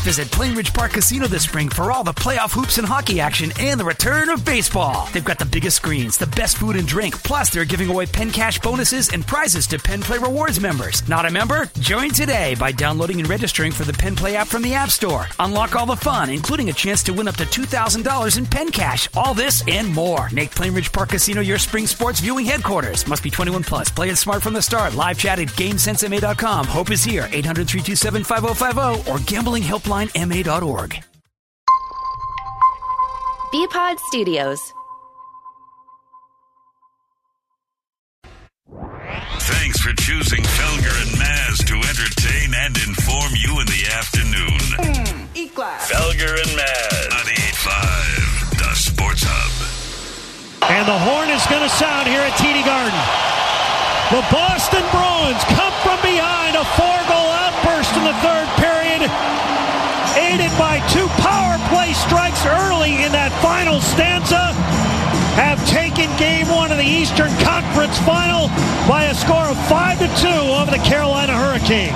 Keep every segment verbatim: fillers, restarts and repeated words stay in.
Visit Plainridge Park Casino this spring for all the playoff hoops and hockey action and the return of baseball. They've got the biggest screens, the best food and drink, plus they're giving away Penn Cash bonuses and prizes to Penn Play Rewards members. Not a member? Join today by downloading and registering for the Penn Play app from the App Store. Unlock all the fun, including a chance to win up to two thousand dollars in Penn Cash. All this and more. Make Plainridge Park Casino your spring sports viewing headquarters. Must be twenty-one plus. Play it smart from the start. Live chat at game sense m a dot com. Hope is here. eight hundred, three two seven, five oh five oh or gambling helpline m a dot org. B-Pod Studios. Thanks for choosing Felger and Maz to entertain and inform you in the afternoon. Mm, eat glass. Felger and Maz, ninety-eight point five, the Sports Hub. And the horn is going to sound here at T D Garden. The Boston Bruins come from behind a four-goal outburst in the third period, aided by two power play strikes early in that final stanza, have taken game one of the Eastern Conference Final by a score of five to two over the Carolina Hurricanes.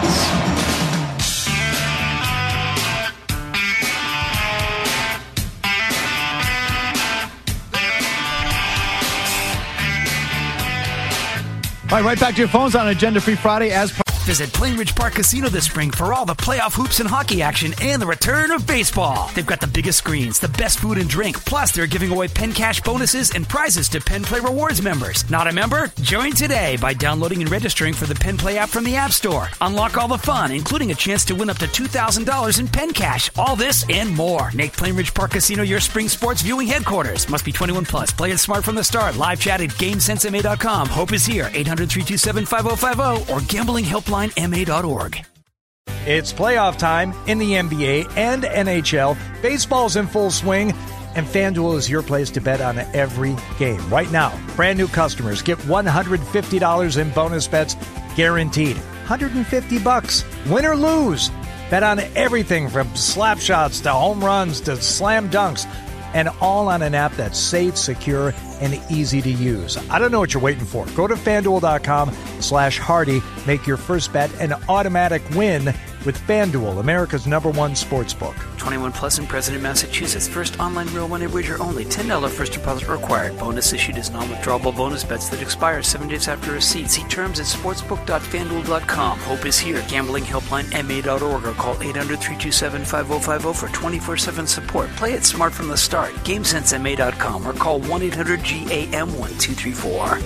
All right, right back to your phones on Agenda Free Friday as pro- Visit Plainridge Park Casino this spring for all the playoff hoops and hockey action and the return of baseball. They've got the biggest screens, the best food and drink, plus they're giving away Penn Cash bonuses and prizes to Penn Play Rewards members. Not a member? Join today by downloading and registering for the Penn Play app from the App Store. Unlock all the fun, including a chance to win up to two thousand dollars in Penn Cash. All this and more. Make Plainridge Park Casino your spring sports viewing headquarters. Must be twenty-one plus. Play it smart from the start. Live chat at game sense m a dot com. Hope is here. eight hundred, three two seven, five oh five oh or gambling helpline m a dot org. It's playoff time in the N B A and N H L. Baseball's in full swing, and FanDuel is your place to bet on every game. Right now, brand new customers get one hundred fifty dollars in bonus bets guaranteed. one hundred fifty bucks, win or lose. Bet on everything from slap shots to home runs to slam dunks, and all on an app that's safe, secure, and easy to use. I don't know what you're waiting for. Go to FanDuel.com slash Hardy. Make your first bet an automatic win with FanDuel, America's number one sports book. twenty-one plus in President, Massachusetts. First online real money wager only. ten dollars first deposit required. Bonus issued as non-withdrawable bonus bets that expire seven days after receipt. See terms at sportsbook dot fan duel dot com. Hope is here. Gambling helpline m a dot org or call eight hundred, three two seven, five oh five oh for twenty-four seven support. Play it smart from the start. game sense m a dot com or call one eight hundred G A M one two three four.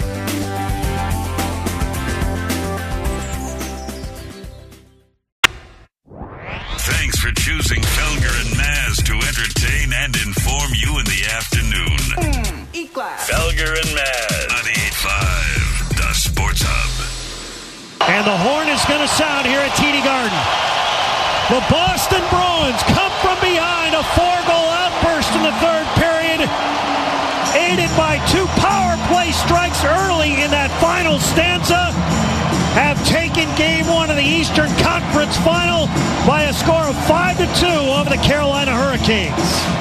Thanks for choosing Felger and Maz to entertain and inform you in the afternoon. Mm, eat glass. Felger and Maz, ninety-eight point five, the Sports Hub. And the horn is going to sound here at T D Garden. The Boston Bruins come from behind a four-goal outburst in the third period, aided by two power play strikes early in that final stanza, have taken game one of the Eastern Conference Final by a score of five to two over the Carolina Hurricanes.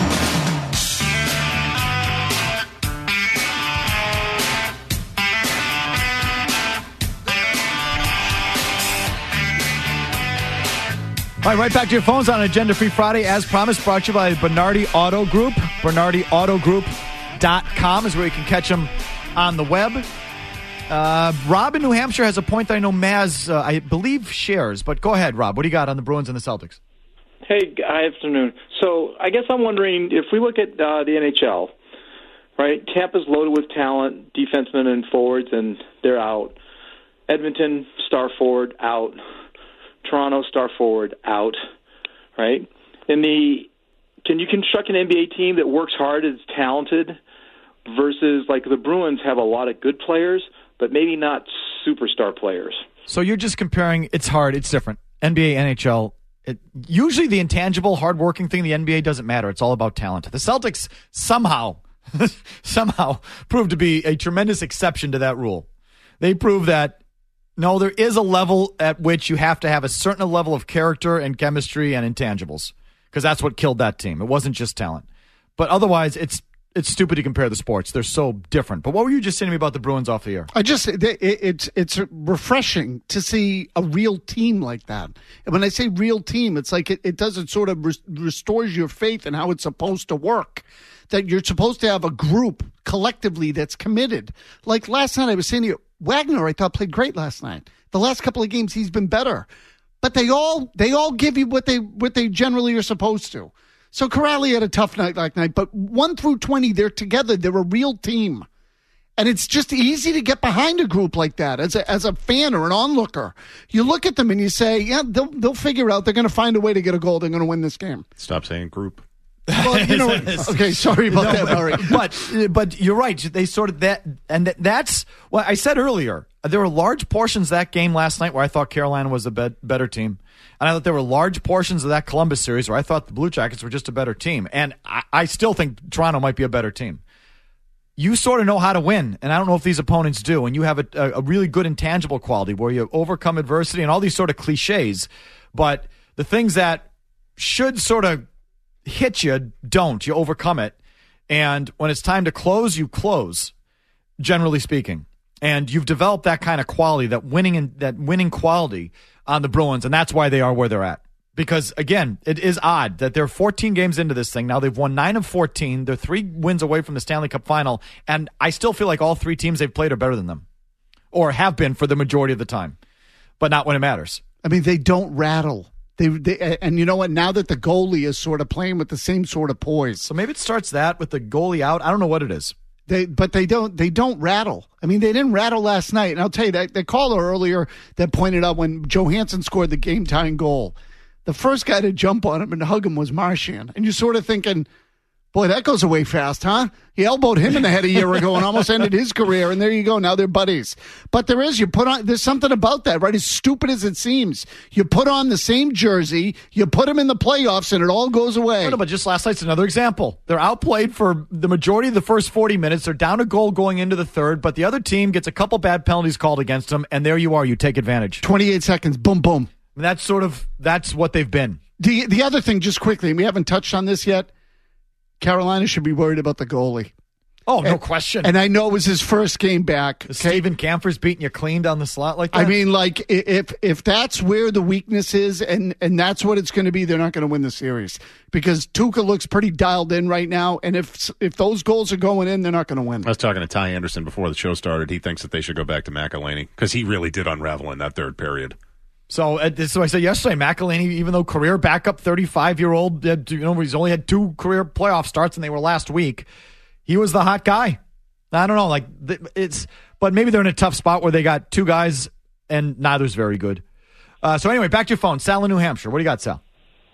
All right, right back to your phones on Agenda Free Friday as promised, brought to you by Bernardi Auto Group. Bernardi Auto Group dot com is where you can catch them on the web. Uh, Rob in New Hampshire has a point that I know Maz, uh, I believe, shares. But go ahead, Rob. What do you got on the Bruins and the Celtics? Hey, good afternoon. So I guess I'm wondering, if we look at uh, the N H L, right, Tampa's loaded with talent, defensemen and forwards, and they're out. Edmonton, star forward, out. Toronto, star forward, out. Right? In the, can you construct an N B A team that works hard, is talented, versus, like, the Bruins have a lot of good players, but maybe not superstar players? So you're just comparing, it's hard, it's different. N B A, N H L, it, usually the intangible, hardworking thing, the N B A doesn't matter. It's all about talent. The Celtics somehow, somehow proved to be a tremendous exception to that rule. They prove that, no, there is a level at which you have to have a certain level of character and chemistry and intangibles, because that's what killed that team. It wasn't just talent. But otherwise, it's it's stupid to compare the sports. They're so different. But what were you just saying to me about the Bruins off the air? I just it, it's it's refreshing to see a real team like that. And when I say real team, it's like it, it doesn't sort of res- restores your faith in how it's supposed to work. That you're supposed to have a group collectively that's committed. Like last night, I was saying to you, Wagner, I thought played great last night. The last couple of games, he's been better. But they all they all give you what they what they generally are supposed to. So Corrali had a tough night last night, but one through twenty, they're together. They're a real team. And it's just easy to get behind a group like that as a as a fan or an onlooker. You look at them and you say, yeah, they'll, they'll figure out they're going to find a way to get a goal. They're going to win this game. Stop saying group. Well, you know, okay, sorry about no, that, Murray. But but you're right. They sort of that, and that's what I said earlier. There were large portions of that game last night where I thought Carolina was a bet, better team, and I thought there were large portions of that Columbus series where I thought the Blue Jackets were just a better team, and I, I still think Toronto might be a better team. You sort of know how to win, and I don't know if these opponents do. And you have a, a, a really good intangible quality where you overcome adversity and all these sort of cliches, but the things that should sort of hit you don't. You overcome it, and when it's time to close, you close. Generally speaking, and you've developed that kind of quality, that winning and that winning quality on the Bruins, and that's why they are where they're at. Because again, it is odd that they're fourteen games into this thing now. They've won nine of fourteen. They're three wins away from the Stanley Cup final, and I still feel like all three teams they've played are better than them, or have been for the majority of the time, but not when it matters. I mean, they don't rattle. They, they and you know what? Now that the goalie is sort of playing with the same sort of poise, so maybe it starts that with the goalie out. I don't know what it is. They, but they don't. They don't rattle. I mean, they didn't rattle last night. And I'll tell you that the caller earlier that pointed out when Johansson scored the game-tying goal, the first guy to jump on him and hug him was Marchand, and you're sort of thinking, boy, that goes away fast, huh? He elbowed him in the head a year ago and almost ended his career, and there you go. Now they're buddies. But there is, you put on, there's something about that, right? As stupid as it seems. You put on the same jersey, you put him in the playoffs, and it all goes away. No, but just last night's another example. They're outplayed for the majority of the first forty minutes. They're down a goal going into the third, but the other team gets a couple bad penalties called against them, and there you are. You take advantage. twenty-eight seconds, boom, boom. And that's sort of, that's what they've been. The, the other thing, just quickly, and we haven't touched on this yet, Carolina should be worried about the goalie. Oh, no and, question. And I know it was his first game back. Okay? Steven Kampfer's beating you clean down the slot like that? I mean, like, if if that's where the weakness is and, and that's what it's going to be, they're not going to win the series. Because Tuukka looks pretty dialed in right now, and if if those goals are going in, they're not going to win. I was talking to Ty Anderson before the show started. He thinks that they should go back to McElhinney because he really did unravel in that third period. So, uh, so I said yesterday, McElhinney, even though career backup, thirty-five-year-old, uh, you know, he's only had two career playoff starts, and they were last week. He was the hot guy. I don't know, like it's, but maybe they're in a tough spot where they got two guys, and neither's very good. Uh, so anyway, back to your phone, Sal in New Hampshire. What do you got, Sal?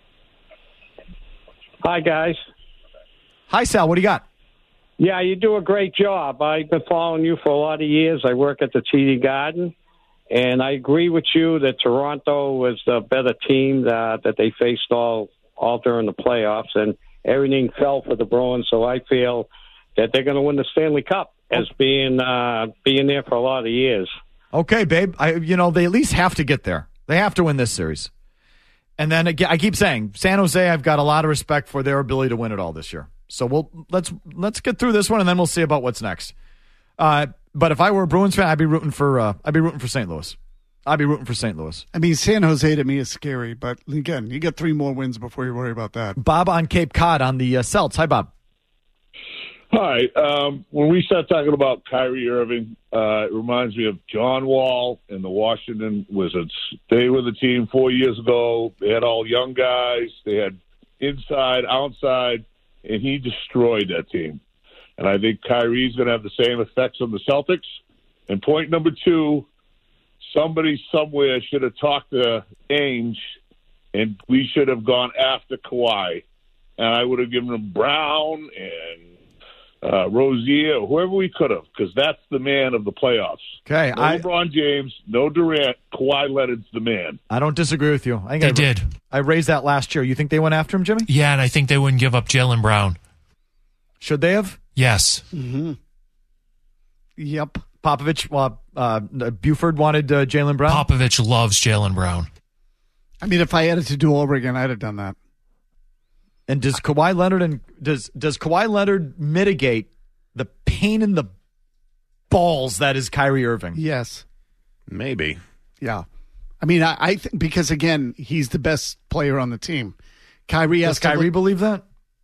Hi, guys. Hi, Sal. What do you got? Yeah, you do a great job. I've been following you for a lot of years. I work at the T D Garden. And I agree with you that Toronto was the better team uh, that they faced all all during the playoffs, and everything fell for the Bruins. So I feel that they're going to win the Stanley Cup as being uh, being there for a lot of years. Okay, babe. I you know they at least have to get there. They have to win this series. And then again, I keep saying San Jose. I've got a lot of respect for their ability to win it all this year. So we'll let's let's get through this one, and then we'll see about what's next. Uh, But if I were a Bruins fan, I'd be rooting for uh, I'd be rooting for Saint Louis. I'd be rooting for Saint Louis. I mean, San Jose to me is scary, but again, you get three more wins before you worry about that. Bob on Cape Cod on the uh, Celts. Hi, Bob. Hi. Um, when we start talking about Kyrie Irving, uh, it reminds me of John Wall and the Washington Wizards. They were the team four years ago. They had all young guys. They had inside, outside, and he destroyed that team. And I think Kyrie's going to have the same effects on the Celtics. And point number two, somebody somewhere should have talked to Ainge, and we should have gone after Kawhi. And I would have given him Brown and uh, Rozier, or whoever we could have, because that's the man of the playoffs. Okay, no I, LeBron James, no Durant, Kawhi Leonard's the man. I don't disagree with you. I think they I, did. I raised that last year. You think they went after him, Jimmy? Yeah, and I think they wouldn't give up Jaylen Brown. Should they have? Yes. Mm-hmm. Yep. Popovich, well, uh, Buford wanted uh, Jaylen Brown? Popovich loves Jaylen Brown. I mean, if I had it to do over again, I'd have done that. And does Kawhi Leonard and does does Kawhi Leonard mitigate the pain in the balls that is Kyrie Irving? Yes. Maybe. Yeah. I mean, I, I think because, again, he's the best player on the team. Kyrie has Does Kyrie look, believe that?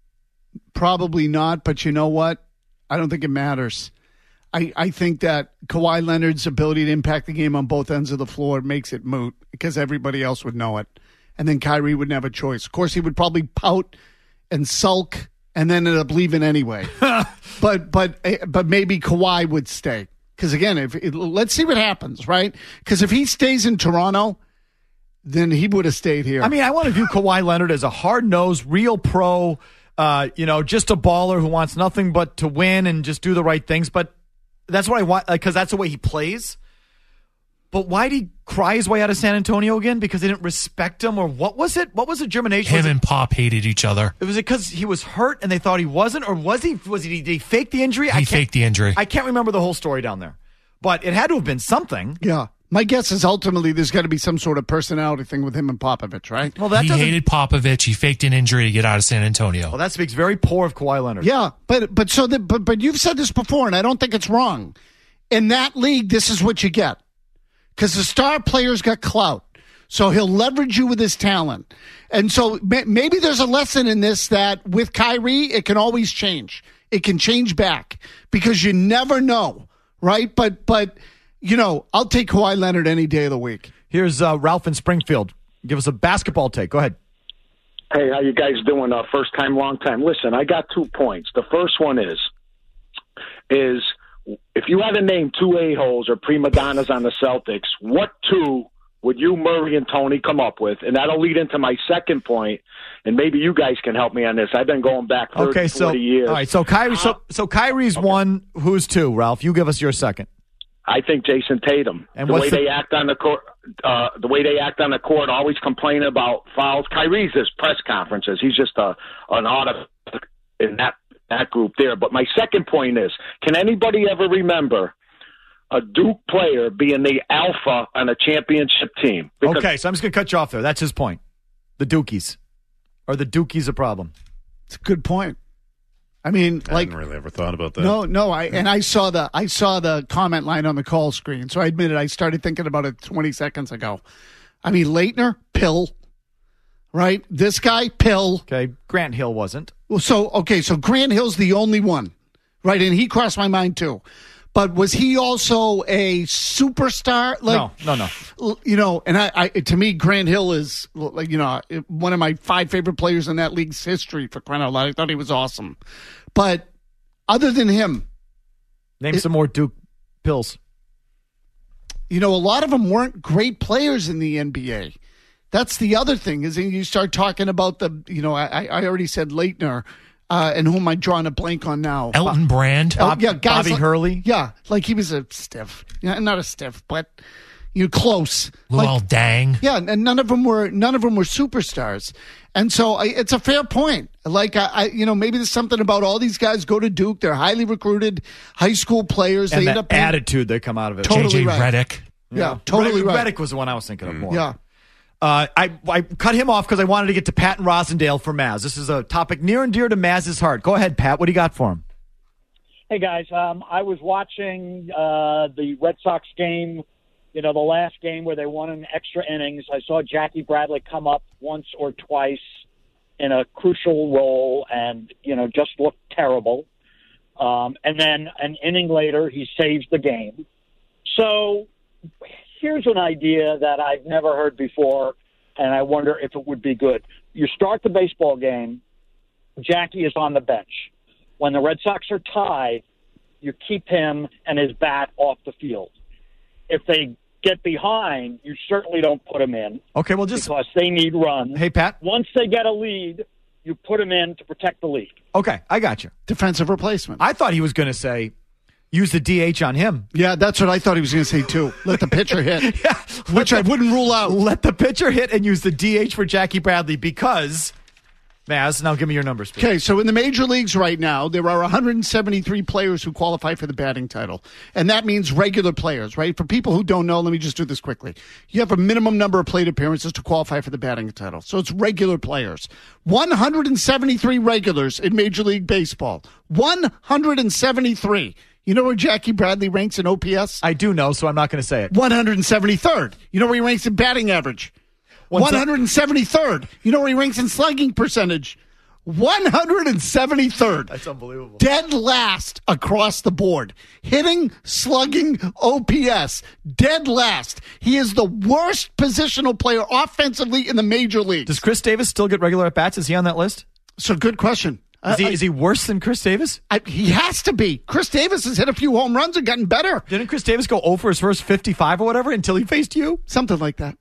Probably not, but you know what? I don't think it matters. I, I think that Kawhi Leonard's ability to impact the game on both ends of the floor makes it moot because everybody else would know it. And then Kyrie wouldn't have a choice. Of course, he would probably pout and sulk and then end up leaving anyway. but but but maybe Kawhi would stay. Because, again, if it, let's see what happens, right? Because if he stays in Toronto, then he would have stayed here. I mean, I want to view Kawhi Leonard as a hard-nosed, real pro, uh, you know, just a baller who wants nothing but to win and just do the right things. But that's what I want, because that's the way he plays. But why did he cry his way out of San Antonio again? Because they didn't respect him, or what was it? What was the germination? Him was and it, Pop hated each other. Was it because he was hurt and they thought he wasn't, or was he? Was he? Did he fake the injury? He I faked the injury. I can't remember the whole story down there, but it had to have been something. Yeah, my guess is ultimately there's got to be some sort of personality thing with him and Popovich, right? Well, that he doesn't. hated Popovich. He faked an injury to get out of San Antonio. Well, that speaks very poor of Kawhi Leonard. Yeah, but but so that but but you've said this before, and I don't think it's wrong. In that league, this is what you get. Because the star player's got clout. So he'll leverage you with his talent. And so maybe there's a lesson in this that with Kyrie, it can always change. It can change back because you never know, right? But, but you know, I'll take Kawhi Leonard any day of the week. Here's uh, Ralph in Springfield. Give us a basketball take. Go ahead. Hey, how you guys doing? Uh, first time, long time. Listen, I got two points. The first one is, is... if you had to name two a-holes or prima donnas on the Celtics, what two would you, Murray, and Tony come up with? And that'll lead into my second point, and maybe you guys can help me on this. I've been going back thirty, okay, so, forty years. All right, so, Kyrie, so, so Kyrie's okay. One. Who's two, Ralph? You give us your second. I think Jason Tatum. And the way the- they act on the court, uh, the way they act on the court, always complaining about fouls. Kyrie's his press conferences. He's just a an automatic in that that group there. But my second point is, can anybody ever remember a Duke player being the alpha on a championship team? Because okay, so I'm just going to cut you off there. That's his point. The Dukies. Are the Dukies a problem? It's a good point. I mean, I like, hadn't really ever thought about that. No, no, I and I saw the I saw the comment line on the call screen, so I admit it. I started thinking about it twenty seconds ago. I mean, Leitner, pill, right? This guy, pill. Okay, Grant Hill wasn't. Well, so okay, so Grant Hill's the only one, right? And he crossed my mind too. But was he also a superstar? Like, no, no, no. You know, and I, I, to me, Grant Hill is, like, you know, one of my five favorite players in that league's history. For crying out loud, I thought he was awesome. But other than him, name it, some more Duke pills. You know, a lot of them weren't great players in the N B A. That's the other thing is you start talking about the, you know, I, I already said Leitner. Uh, and who am I drawing a blank on now? Elton Brand? Uh, yeah, guys Bobby like, Hurley? Yeah, like he was a stiff. Yeah, not a stiff, but you close. Luol like, Deng. Yeah, and none of them were none of them were superstars. And so I, it's a fair point. Like I, I, you know, maybe there's something about all these guys go to Duke. They're highly recruited high school players. And they the end up being, attitude that come out of it. Totally J J right. Redick. Yeah, yeah, totally Redick, right. Redick was the one I was thinking of more. Yeah. Uh, I, I cut him off because I wanted to get to Pat and Rosendale for Maz. This is a topic near and dear to Maz's heart. Go ahead, Pat. What do you got for him? Hey, guys. Um, I was watching uh, the Red Sox game, you know, the last game where they won in extra innings. I saw Jackie Bradley come up once or twice in a crucial role and, you know, just looked terrible. Um, and then an inning later, he saves the game. So here's an idea that I've never heard before, and I wonder if it would be good. You start the baseball game, Jackie is on the bench. When the Red Sox are tied, you keep him and his bat off the field. If they get behind, you certainly don't put him in. Okay, well, just because they need runs. Hey, Pat. Once they get a lead, you put him in to protect the lead. Okay, I got you. Defensive replacement. I thought he was going to say, use the D H on him. Yeah, that's what I thought he was going to say, too. Let the pitcher hit. yeah, which the, I wouldn't rule out. Let the pitcher hit and use the D H for Jackie Bradley because Maz, now give me your numbers, please. Okay, so in the major leagues right now, there are one hundred seventy-three players who qualify for the batting title. And that means regular players, right? For people who don't know, let me just do this quickly. You have a minimum number of plate appearances to qualify for the batting title. So it's regular players. one hundred seventy-three regulars in Major League Baseball. one hundred seventy-three. You know where Jackie Bradley ranks in O P S? I do know, so I'm not going to say it. one hundred seventy-third. You know where he ranks in batting average? one hundred seventy-third. You know where he ranks in slugging percentage? one hundred seventy-third. That's unbelievable. Dead last across the board. Hitting, slugging, O P S. Dead last. He is the worst positional player offensively in the major leagues. Does Chris Davis still get regular at-bats? Is he on that list? So good question. Is he, I, is he worse than Chris Davis? I, he has to be. Chris Davis has hit a few home runs and gotten better. Didn't Chris Davis go oh for his first fifty-five or whatever until he faced you? Something like that.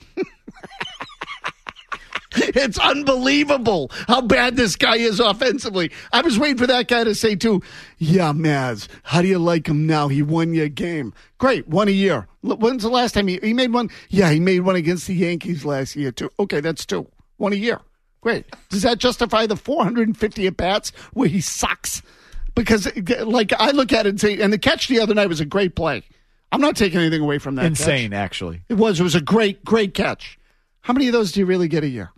It's unbelievable how bad this guy is offensively. I was waiting for that guy to say, too, yeah, Maz, how do you like him now? He won you a game. Great, one a year. When's the last time he, he made one? Yeah, he made one against the Yankees last year, too. Okay, that's two. One a year. Great. Does that justify the four hundred fifty at-bats where he sucks? Because, like, I look at it and say, and the catch the other night was a great play. I'm not taking anything away from that Insane, catch. actually. It was. It was a great, great catch. How many of those do you really get a year?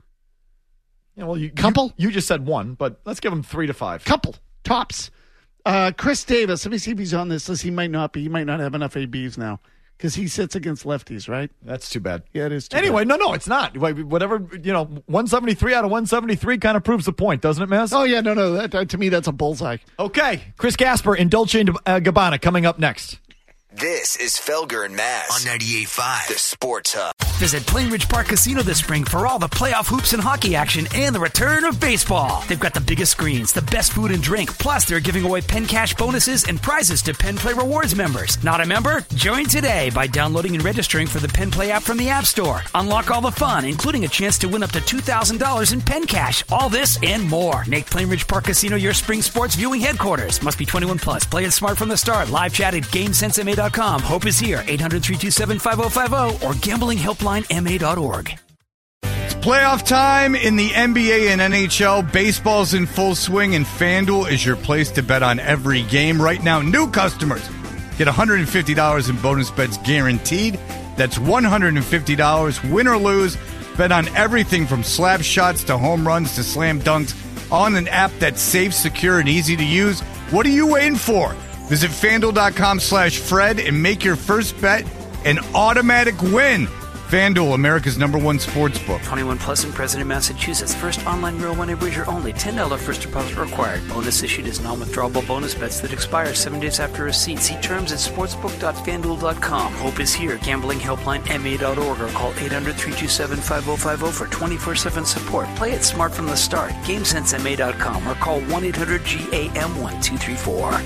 Yeah, well, you, couple. You, you just said one, but let's give him three to five. Couple tops. Uh, Chris Davis. Let me see if he's on this list. He might not be. He might not have enough A Bs now because he sits against lefties, right? That's too bad. Yeah, it is. Too anyway, bad. no, no, it's not. Whatever, you know, one seventy-three out of one seventy-three kind of proves the point, doesn't it, Maz? Oh yeah, no, no. That, that to me, that's a bullseye. Okay, Chris Gasper in Dolce and uh, Gabbana coming up next. This is Felger and Maz on ninety-eight point five, the Sports Hub. Visit Plainridge Park Casino this spring for all the playoff hoops and hockey action and the return of baseball. They've got the biggest screens, the best food and drink, plus they're giving away Penn Cash bonuses and prizes to Penn Play Rewards members. Not a member? Join today by downloading and registering for the Penn Play app from the App Store. Unlock all the fun, including a chance to win up to two thousand dollars in Penn Cash. All this and more. Make Plainridge Park Casino your spring sports viewing headquarters. Must be twenty-one plus. Play it smart from the start. Live chat at game sense m a dot com. Hope is here. eight hundred, three two seven, five oh five oh or gambling helpline m a dot org. It's playoff time in the N B A and N H L. Baseball's in full swing, and FanDuel is your place to bet on every game. Right now, new customers get one hundred fifty dollars in bonus bets guaranteed. That's one hundred fifty dollars, win or lose. Bet on everything from slap shots to home runs to slam dunks on an app that's safe, secure, and easy to use. What are you waiting for? Visit FanDuel.com slash Fred and make your first bet an automatic win. FanDuel, America's number one sports book. twenty-one plus in President, Massachusetts. First online real money wager only. ten dollars first deposit required. Bonus issued as non-withdrawable bonus bets that expire seven days after receipt. See terms at sportsbook dot fanduel dot com. Hope is here. Gambling helpline m a dot org or call eight hundred, three two seven, five oh five oh for twenty-four seven support. Play it smart from the start. game sense m a dot com or call one eight hundred G A M one two three four.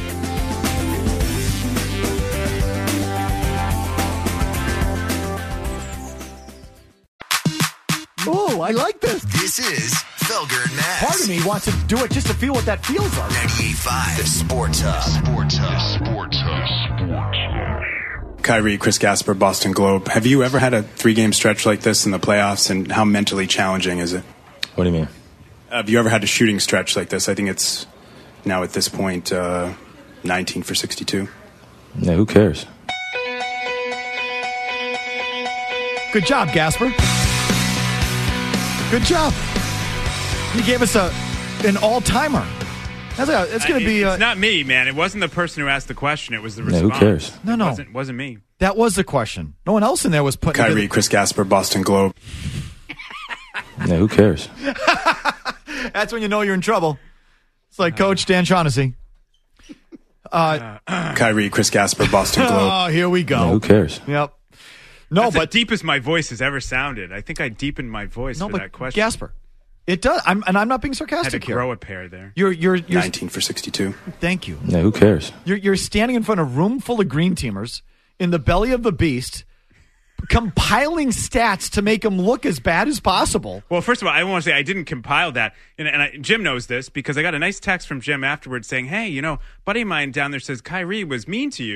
Oh, I like this. This is Felger and Maz. Part of me wants to do it just to feel what that feels like. ninety-eight point five, the Sports Hub. Sports Hub. Sports Hub. Sports Hub. Kyrie, Chris Gasper, Boston Globe. Have you ever had a three-game stretch like this in the playoffs, and how mentally challenging is it? What do you mean? Have you ever had a shooting stretch like this? I think it's now at this point uh, nineteen for sixty-two. Yeah, who cares? Good job, Gasper. Good job. He gave us a an all-timer. That's, a, it's going to be... Uh, a, it's not me, man. It wasn't the person who asked the question. It was the yeah, response. who cares? No, no. It wasn't, wasn't me. That was the question. No one else in there was putting... Kyrie, Chris Gasper, Boston Globe. Yeah, who cares? That's when you know you're in trouble. It's like Coach Dan Shaughnessy. Uh, Kyrie, Chris Gasper, Boston Globe. Oh, here we go. Yeah, who cares? Yep. No, That's but the deepest my voice has ever sounded. I think I deepened my voice no, for but that question. Gasper, it does. I'm, and I'm not being sarcastic had to here. grow a pair there. You're, you're, you're nineteen for sixty-two. Thank you. Yeah, who cares? You're, you're standing in front of a room full of green teamers in the belly of the beast, compiling stats to make them look as bad as possible. Well, first of all, I want to say I didn't compile that. And, and I, Jim knows this because I got a nice text from Jim afterwards saying, hey, you know, buddy of mine down there says Kyrie was mean to you.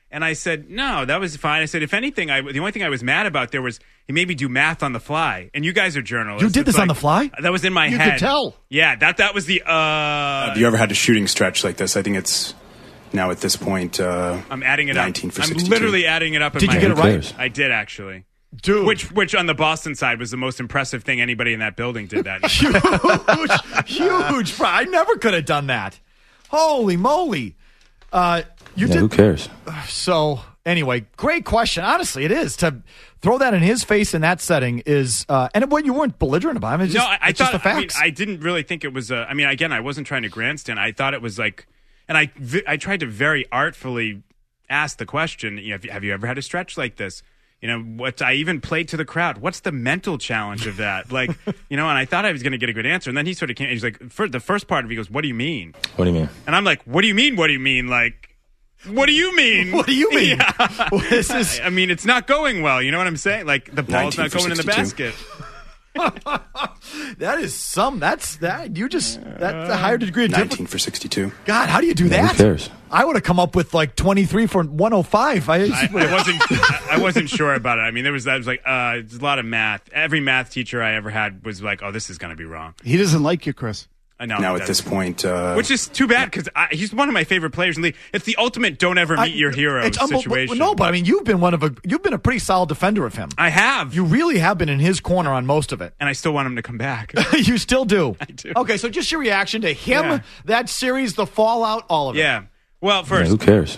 And I said, no, that was fine. I said, if anything, I, the only thing I was mad about there was he made me do math on the fly. And you guys are journalists. You did this It's on like- the fly? That was in my You head. could tell. Yeah, that that was the. Uh, Have you ever had a shooting stretch like this? I think it's now at this point. Uh, I'm adding it nineteen up. for I'm sixty-two. literally adding it up. In Did my you get head. it right? I did actually. Dude. Which, which on the Boston side was the most impressive thing anybody in that building did that. huge, huge. Bro, I never could have done that. Holy moly. Uh, you Yeah, did. who cares? So, anyway, great question. Honestly, it is. To throw that in his face in that setting is, uh, and what you weren't belligerent about him. It's No, just, I, I it's thought. just the I, mean, facts. I didn't really think it was. A, I mean, again, I wasn't trying to grandstand. I thought it was like, and I, vi- I tried to very artfully ask the question. You know, have, you, have you ever had a stretch like this? You know, what I even played to the crowd. What's the mental challenge of that? Like, you know, and I thought I was going to get a good answer, and then he sort of came. He's like, for the first part of it, he goes, "What do you mean?" What do you mean? And I'm like, "What do you mean? What do you mean? Like, what do you mean? What do you mean? Yeah. This is- I I mean, it's not going well. You know what I'm saying? Like, the ball's nineteen not for going in the sixty-two. basket. that is some. That's that. You just that's a higher degree of difficulty. nineteen for sixty-two. God, how do you do Yeah, that? who cares? I would have come up with like twenty-three for one oh five. I, I, I wasn't. I wasn't sure about it. I mean, there was. I was like, uh, it's a lot of math. Every math teacher I ever had was like, "Oh, this is going to be wrong." He doesn't like you, Chris. I know. Now he at this doesn't. point, uh, Which is too bad because he's one of my favorite players in the league. It's the ultimate "don't ever meet I- your hero" it's unbel- situation. No, but I mean, you've been one of a. You've been a pretty solid defender of him. I have, You really have been in his corner on most of it. and I still want him to come back. You still do. I do. Okay, so just your reaction to him, Yeah. that series, the fallout, all of it. Yeah. Well, Yeah, first, who cares?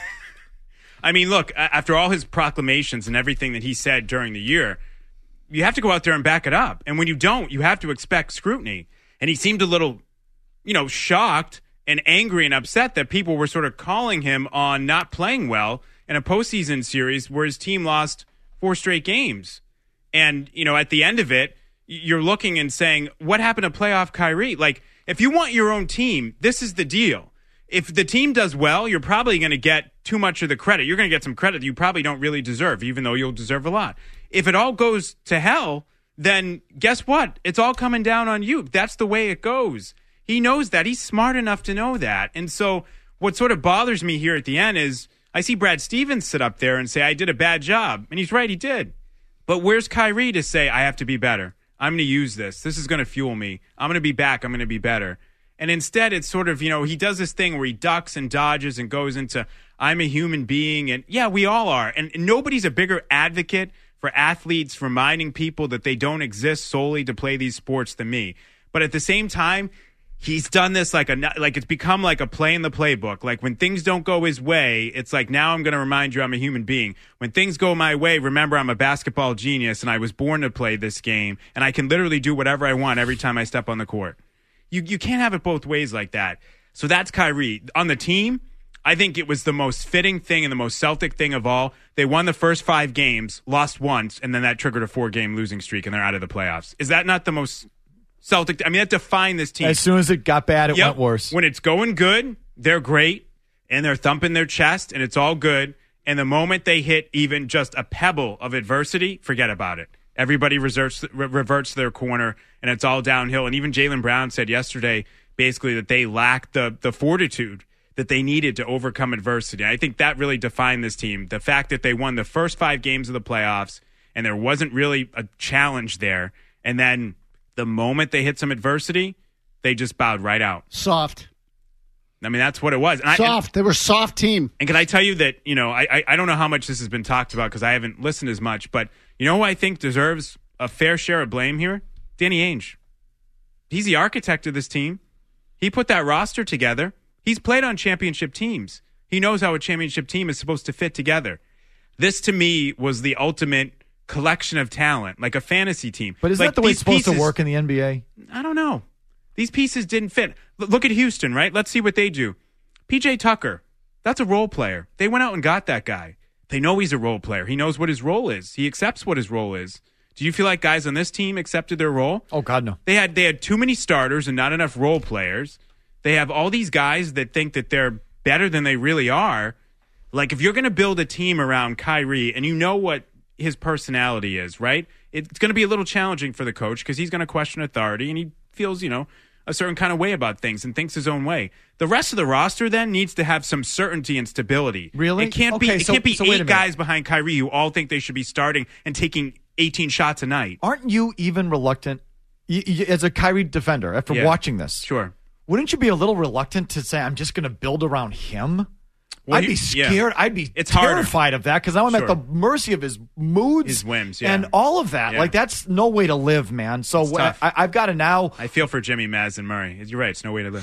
I mean, look, a- after all his proclamations and everything that he said during the year, you have to go out there and back it up. And when you don't, you have to expect scrutiny. And he seemed a little, you know, shocked and angry and upset that people were sort of calling him on not playing well in a postseason series where his team lost four straight games. And, you know, at the end of it, y- you're looking and saying, what happened to playoff Kyrie? Like, if you want your own team, this is the deal. If the team does well, you're probably going to get too much of the credit. You're going to get some credit that you probably don't really deserve, even though you'll deserve a lot. If it all goes to hell, then guess what? It's all coming down on you. That's the way it goes. He knows that. He's smart enough to know that. And so what sort of bothers me here at the end is I see Brad Stevens sit up there and say, I did a bad job. And he's right, he did. But where's Kyrie to say, I have to be better? I'm going to use this. This is going to fuel me. I'm going to be back. I'm going to be better. And instead, it's sort of, you know, he does this thing where he ducks and dodges and goes into, I'm a human being. And yeah, we all are. And nobody's a bigger advocate for athletes reminding people that they don't exist solely to play these sports than me. But at the same time, he's done this like a like it's become like a play in the playbook. Like when things don't go his way, it's like now I'm going to remind you I'm a human being. When things go my way, remember I'm a basketball genius and I was born to play this game and I can literally do whatever I want every time I step on the court. You you can't have it both ways like that. So that's Kyrie. On the team, I think it was the most fitting thing and the most Celtic thing of all. They won the first five games, lost once, and then that triggered a four-game losing streak, and they're out of the playoffs. Is that not the most Celtic? I mean, that defined this team. As soon as it got bad, it Yep. went worse. When it's going good, they're great, and they're thumping their chest, and it's all good. And the moment they hit even just a pebble of adversity, forget about it. Everybody reserves, re- reverts to their corner, and it's all downhill. And even Jaylen Brown said yesterday, basically, that they lacked the the fortitude that they needed to overcome adversity. I think that really defined this team. The fact that they won the first five games of the playoffs, and there wasn't really a challenge there. And then the moment they hit some adversity, they just bowed right out. Soft. I mean, that's what it was. And soft. I, they were soft team. And can I tell you that, you know, I, I, I don't know how much this has been talked about because I haven't listened as much, but you know who I think deserves a fair share of blame here? Danny Ainge. He's the architect of this team. He put that roster together. He's played on championship teams. He knows how a championship team is supposed to fit together. This, to me, was the ultimate collection of talent, like a fantasy team. But is like that the way these it's supposed pieces, to work in the N B A? I don't know. These pieces didn't fit. L- look at Houston, right? Let's see what they do. P J Tucker, that's a role player. They went out and got that guy. They know he's a role player. He knows what his role is. He accepts what his role is. Do you feel like guys on this team accepted their role? Oh, God, no. They had they had too many starters and not enough role players. They have all these guys that think that they're better than they really are. Like, if you're going to build a team around Kyrie and you know what his personality is, right? It's going to be a little challenging for the coach because he's going to question authority and he feels, you know, a certain kind of way about things and thinks his own way. The rest of the roster then needs to have some certainty and stability. Really? It can't Okay, be. It so- can't be so wait a eight minute. guys behind Kyrie who all think they should be starting and taking eighteen shots a night. Aren't you even reluctant, y- y- as a Kyrie defender, after Yeah. watching this? Sure. Wouldn't you be a little reluctant to say, I'm just going to build around him? Well, I'd he- be yeah. scared. I'd be It's harder. terrified of that because I'm at Sure. the mercy of his moods, His whims, yeah. and all of that. Yeah. Like, that's no way to live, man. So It's I, tough. I, I've got to now. I feel for Jimmy, Maz, and Murray. You're right. It's no way to live.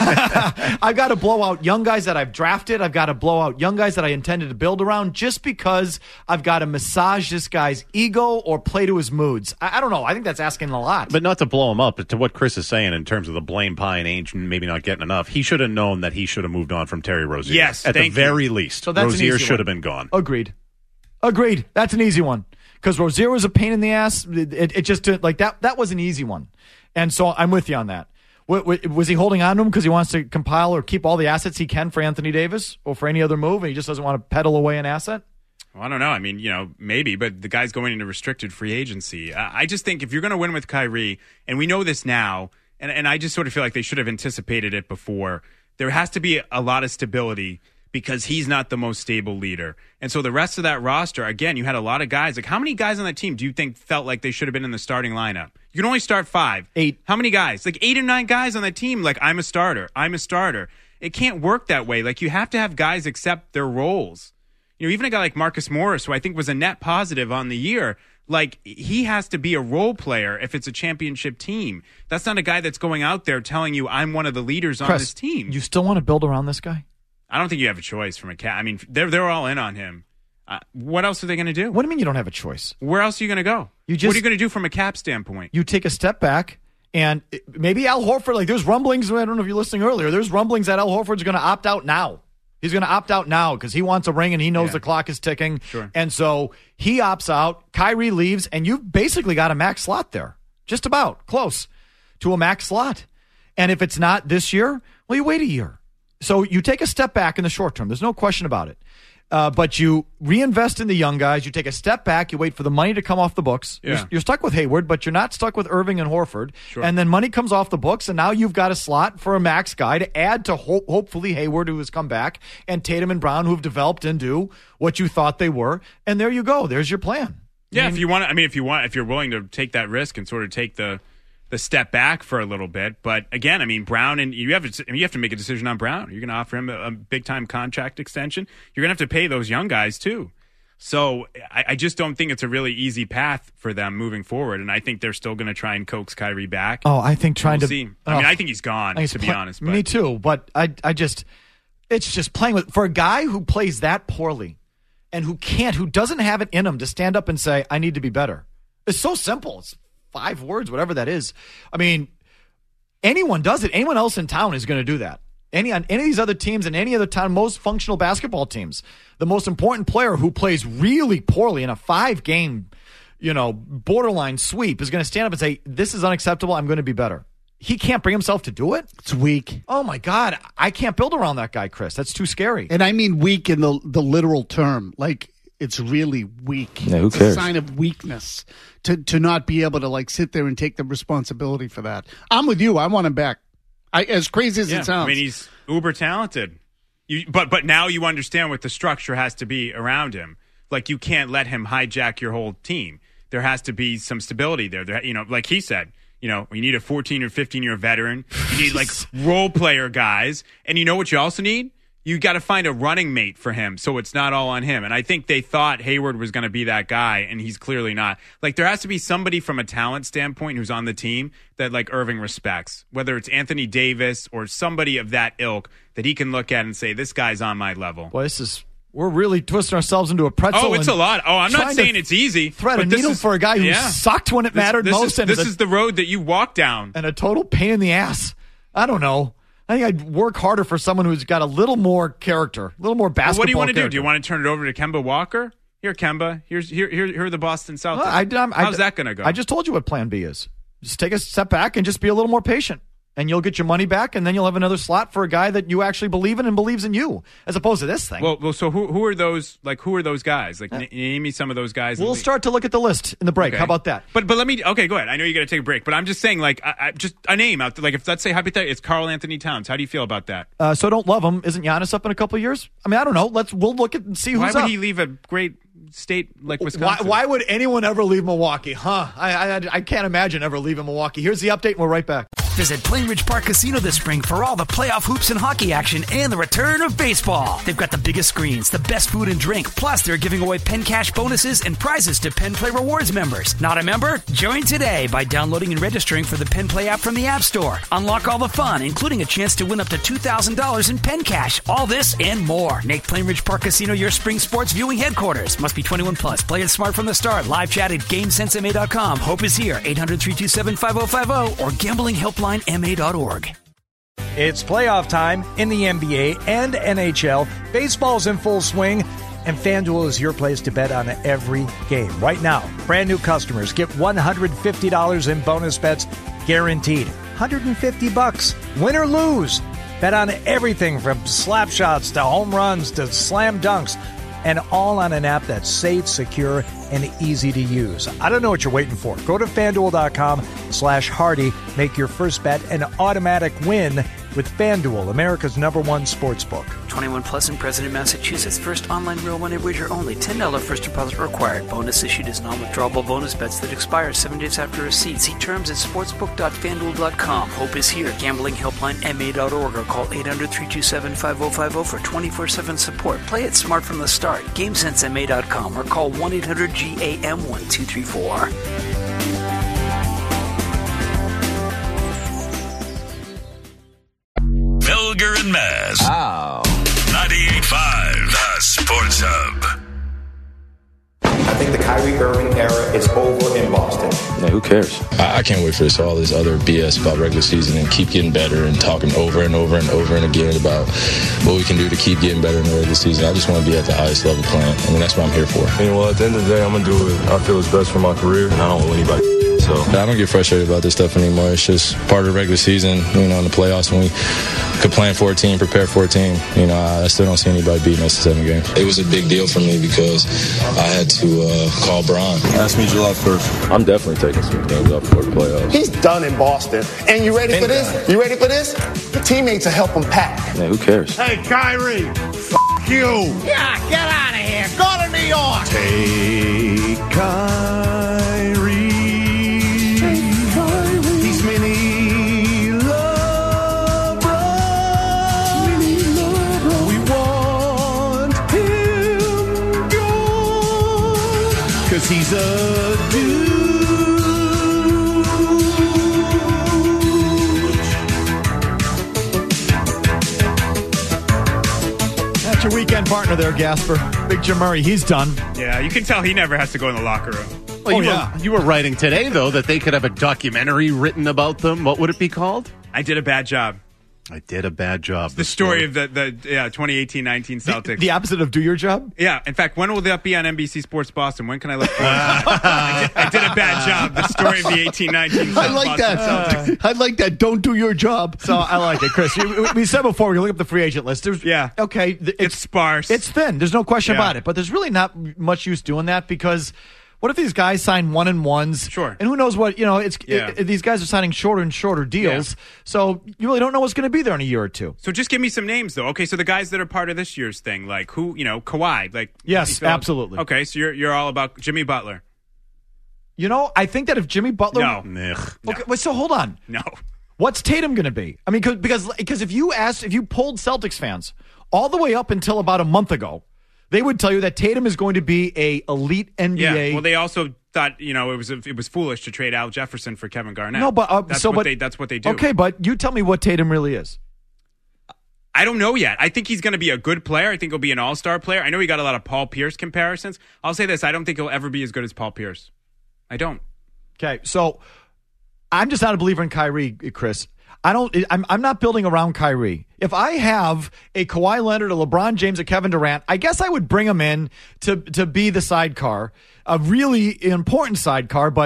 I've got to blow out young guys that I've drafted. I've got to blow out young guys that I intended to build around just because I've got to massage this guy's ego or play to his moods. I, I don't know. I think that's asking a lot. But not to blow him up, but to what Chris is saying in terms of the blame pie and age and maybe not getting enough, he should have known that he should have moved on from Terry Rozier. Yes, at the thank you. very least. So that's an Rozier easy should one. have been gone. Agreed. Agreed. That's an easy one because Rozier was a pain in the ass. It, it, it just didn't- like that. That was an easy one, and so I'm with you on that. Wa- wa- Was he holding on to him because he wants to compile or keep all the assets he can for Anthony Davis or for any other move, and he just doesn't want to peddle away an asset? Well, I don't know. I mean, you know, maybe, but the guy's going into restricted free agency. I, I just think if you're going to win with Kyrie, and we know this now, and, and I just sort of feel like they should have anticipated it before, there has to be a lot of stability because he's not the most stable leader. And so the rest of that roster, again, you had a lot of guys. Like, how many guys on that team do you think felt like they should have been in the starting lineup? You can only start five. Eight. How many guys? Like eight or nine guys on that team, like, I'm a starter. I'm a starter. It can't work that way. Like, you have to have guys accept their roles. You know, even a guy like Marcus Morris, who I think was a net positive on the year, like, he has to be a role player if it's a championship team. That's not a guy that's going out there telling you, I'm one of the leaders on Chris, this team. You still want to build around this guy? I don't think you have a choice from a cat. I mean, they're they're all in on him. Uh, what else are they going to do? What do you mean you don't have a choice? Where else are you going to go? You just- what are you going to do from a cap standpoint? You take a step back, and it- maybe Al Horford, like there's rumblings, I don't know if you're listening earlier, there's rumblings that Al Horford's going to opt out now. He's going to opt out now because he wants a ring and he knows Yeah. the clock is ticking. Sure. And so he opts out. Kyrie leaves, and you've basically got a max slot there. Just about close to a max slot. And if it's not this year, well, you wait a year. So you take a step back in the short term. There's no question about it. Uh, but you reinvest in the young guys. You take a step back. You wait for the money to come off the books. Yeah. You're, you're stuck with Hayward, but you're not stuck with Irving and Horford. Sure. And then money comes off the books, and now you've got a slot for a max guy to add to ho- hopefully Hayward, who has come back, and Tatum and Brown, who have developed into what you thought they were. And there you go. There's your plan. Yeah, I mean, if you want, I mean, if you want, if you're willing to take that risk and sort of take the the step back for a little bit, but again, I mean, Brown and you have to, I mean, you have to make a decision on Brown. You're going to offer him a, a big time contract extension. You're going to have to pay those young guys too. So I, I just don't think it's a really easy path for them moving forward, and I think they're still going to try and coax Kyrie back. Oh, I think trying We'll to. see. I mean, oh, I think he's gone. I think To it's be play- honest, but Me too. But I, I just, it's just playing with for a guy who plays that poorly, and who can't, who doesn't have it in him to stand up and say, "I need to be better." It's so simple. It's five words, whatever that is. I mean, anyone does it. Anyone else in town is going to do that. Any on any of these other teams and any other town, most functional basketball teams, the most important player who plays really poorly in a five-game, you know, borderline sweep is going to stand up and say, "This is unacceptable. I'm going to be better." He can't bring himself to do it. It's weak. Oh my God, I can't build around that guy, Chris. That's too scary. And I mean weak in the the literal term. Like, it's really weak. Yeah, who it's cares? a sign of weakness to to not be able to like sit there and take the responsibility for that. I'm with you. I want him back. I, as crazy as yeah, it sounds. I mean, he's uber talented. You, but but now you understand what the structure has to be around him. Like, you can't let him hijack your whole team. There has to be some stability there. There, you know, like he said, you know, you need a fourteen or fifteen year veteran. You need like role player guys, and you know what you also need? You got to find a running mate for him, so it's not all on him. And I think they thought Hayward was going to be that guy, and he's clearly not. Like, there has to be somebody from a talent standpoint who's on the team that, like, Irving respects, whether it's Anthony Davis or somebody of that ilk that he can look at and say, this guy's on my level. Boy, this is we're really twisting ourselves into a pretzel. Oh, it's and a lot. Oh, I'm not trying to saying it's easy. Thread a but this needle is- for a guy who yeah. sucked when it This- mattered this most. Is, and this a- is the road that you walk down. and a total pain in the ass. I don't know. I think I'd work harder for someone who's got a little more character, a little more Well, basketball. what do you want to do? character. Do you want to turn it over to Kemba Walker? Here, Kemba. Here's here here, here are the Boston Celtics. Well, I, I'm- I- How's that going to go? I just told you what Plan B is. Just take a step back and just be a little more patient. and you'll get your money back, and then you'll have another slot for a guy that you actually believe in and believes in you, as opposed to this thing. Well, well so who who are those? Like, who are those guys? Like, uh, n- name me some of those guys. We'll start to look at the list in the break. Okay. How about that? But but let me. Okay, go ahead. I know you got to take a break, but I'm just saying, like, I, I, just a name out there. Like, if let's say hypothetically, it's Karl Anthony Towns. How do you feel about that? Uh, so don't love him. Isn't Giannis up in a couple of years? I mean, I don't know. Let's we'll look at and see who's Why would up. he leave a great state like Why, Wisconsin? why would anyone ever leave Milwaukee? Huh? I, I I can't imagine ever leaving Milwaukee. Here's the update. And we're right back. Visit Plainridge Park Casino this spring for all the playoff hoops and hockey action and the return of baseball. They've got the biggest screens, the best food and drink, plus they're giving away Penn Cash bonuses and prizes to Penn Play Rewards members. Not a member? Join today by downloading and registering for the Penn Play app from the App Store. Unlock all the fun, including a chance to win up to two thousand dollars in Penn Cash. All this and more. Make Plainridge Park Casino your spring sports viewing headquarters. Must be twenty-one plus. Play it smart from the start. Live chat at game sense M A dot com. Hope is here. eight hundred, three two seven, five oh five oh or gambling helpline M A dot org. It's playoff time in the N B A and N H L. Baseball's in full swing, and FanDuel is your place to bet on every game. Right now, brand new customers get one hundred fifty dollars in bonus bets guaranteed. one hundred fifty bucks, win or lose. Bet on everything from slap shots to home runs to slam dunks, and all on an app that's safe, secure, and easy to use. I don't know what you're waiting for. Go to FanDuel.com slash Hardy. Make your first bet an automatic win with FanDuel, America's number one sports book. twenty-one plus and present in Massachusetts. First online real money wager only. ten dollars first deposit required. Bonus issued as non-withdrawable bonus bets that expire seven days after receipt. See terms at sportsbook dot fanduel dot com. Hope is here. Gambling helpline M A dot org or call eight hundred, three two seven, five oh five oh for twenty-four seven support. Play it smart from the start. game sense M A dot com or call one eight hundred G A M one two three four. Felger and Maz. Oh. ninety-eight point five, the Sports Hub. I think the Kyrie Irving era is over in Boston. Yeah, who cares? I, I can't wait for this, all this other B S about regular season and keep getting better and talking over and over and over and again about what we can do to keep getting better in the regular season. I just want to be at the highest level playing. I mean, that's what I'm here for. I mean, well, at the end of the day, I'm going to do what I feel is best for my career, and I don't want anybody. So I don't get frustrated about this stuff anymore. It's just part of the regular season, you know, in the playoffs when we could plan for a team, prepare for a team. You know, I still don't see anybody beating us in seven games. It was a big deal for me because I had to uh, call Bron. Ask me July first. I'm definitely taking some games up for the playoffs. He's done in Boston. And you ready for this? You ready for this? The teammates will help him pack. Yeah, who cares? Hey, Kyrie, f*** you. Yeah, get out of here. Go to New York. Take Kyrie. Take Kyrie. He's mini LeBron. Mini LeBron. We want him gone. Cause he's a dude. That's your weekend partner there, Gasper. Big Jim Murray, he's done. Yeah, you can tell he never has to go in the locker room. Well, Oh, you, yeah. were, you were writing today, though, that they could have a documentary written about them. What would it be called? I did a bad job. I did a bad job. The story of the, the yeah twenty eighteen nineteen Celtics. The opposite of do your job? Yeah. In fact, when will that be on N B C Sports Boston? When can I look forward to that? I, did, I did a bad job. The story of the eighteen nineteen I like Boston that. Celtics. I like that. Don't do your job. So I like it, Chris. We, we said before, we look up the free agent list. There's, Yeah. Okay. th- It's sparse. It's thin. There's no question Yeah. about it. But there's really not much use doing that because what if these guys sign one and ones? Sure. And who knows what, you know, it's Yeah. it, these guys are signing shorter and shorter deals. Yeah. So you really don't know what's going to be there in a year or two. So just give me some names, though. Okay, so the guys that are part of this year's thing, like who, you know, Kawhi, like Yes, you feel- absolutely. Okay, so you're you're all about Jimmy Butler. You know, I think that if Jimmy Butler. No. Okay, wait, so hold on. No. What's Tatum going to be? I mean, cause, because because if you asked, if you polled Celtics fans all the way up until about a month ago, they would tell you that Tatum is going to be a elite N B A. Yeah. Well, they also thought you know it was it was foolish to trade Al Jefferson for Kevin Garnett. No, but uh, that's so what but they that's what they do. Okay, but you tell me what Tatum really is. I don't know yet. I think he's going to be a good player. I think he'll be an all-star player. I know he got a lot of Paul Pierce comparisons. I'll say this: I don't think he'll ever be as good as Paul Pierce. I don't. Okay, so I'm just not a believer in Kyrie, Chris. I don't. I'm. I'm not building around Kyrie. If I have a Kawhi Leonard, a LeBron James, a Kevin Durant, I guess I would bring him in to to be the sidecar, a really important sidecar. But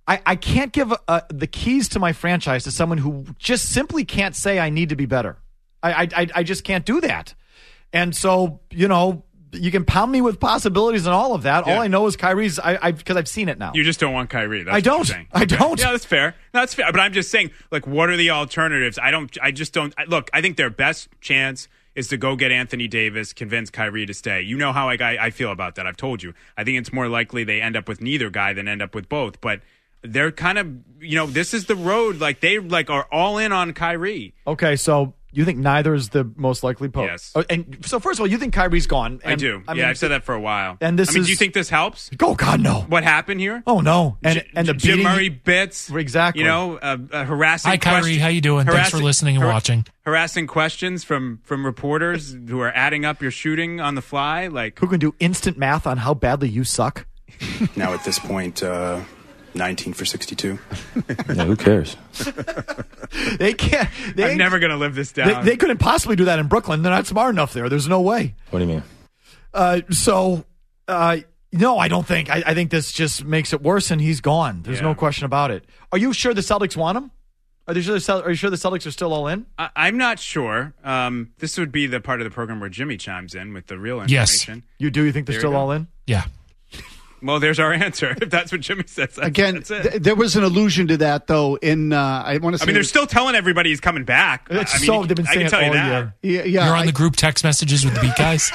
I, I can't give uh, the keys to my franchise to someone who just simply can't say I need to be better. I, I, I just can't do that. And so, you know, you can pound me with possibilities and all of that. Yeah. All I know is Kyrie's, I, I, because I've seen it now. You just don't want Kyrie. That's I don't. What you're saying. I don't. Yeah, that's fair. That's fair. But I'm just saying, like, what are the alternatives? I don't, I just don't, I, look, I think their best chance is to go get Anthony Davis, convince Kyrie to stay. You know how I, I feel about that. I've told you. I think it's more likely they end up with neither guy than end up with both. But they're kind of, you know, this is the road. Like, they like are all in on Kyrie. Okay, so you think neither is the most likely post? Yes. Oh, and so first of all, you think Kyrie's gone? And, I do. I yeah, mean, I've said that for a while. And this I mean, is, do you think this helps? Oh God, no. What happened here? Oh no. And J- and the Jim beating, Murray bits. Exactly. You know, uh, uh, harassing. Hi, Kyrie. question- How you doing? Thanks for harassing- listening and har- watching. Harassing questions from from reporters who are adding up your shooting on the fly. Like, who can do instant math on how badly you suck? Now at this point, uh, nineteen for sixty-two. Yeah, who cares? They can't. They I'm never gonna live this They, down. they couldn't possibly do that in Brooklyn. They're not smart enough there. There's no way. What do you mean? Uh, so, uh, no, I don't think. I, I think this just makes it worse, and he's gone. There's Yeah. no question about it. Are you sure the Celtics want him? Are, they sure the, Cel- are you sure the Celtics are still all in? I, I'm not sure. Um, this would be the part of the program where Jimmy chimes in with the real Yes. information. You do? You think they're There you still go. all in? Yeah. Well, there's our answer. If that's what Jimmy says, that's, Again, that's it. th- there was an allusion to that, though, in, uh, I want to say. I mean, they're still telling everybody he's coming back. It's I mean, so you- they've been I saying can it tell you all that. year. Yeah, yeah, You're on I- the group text messages with the beat guys.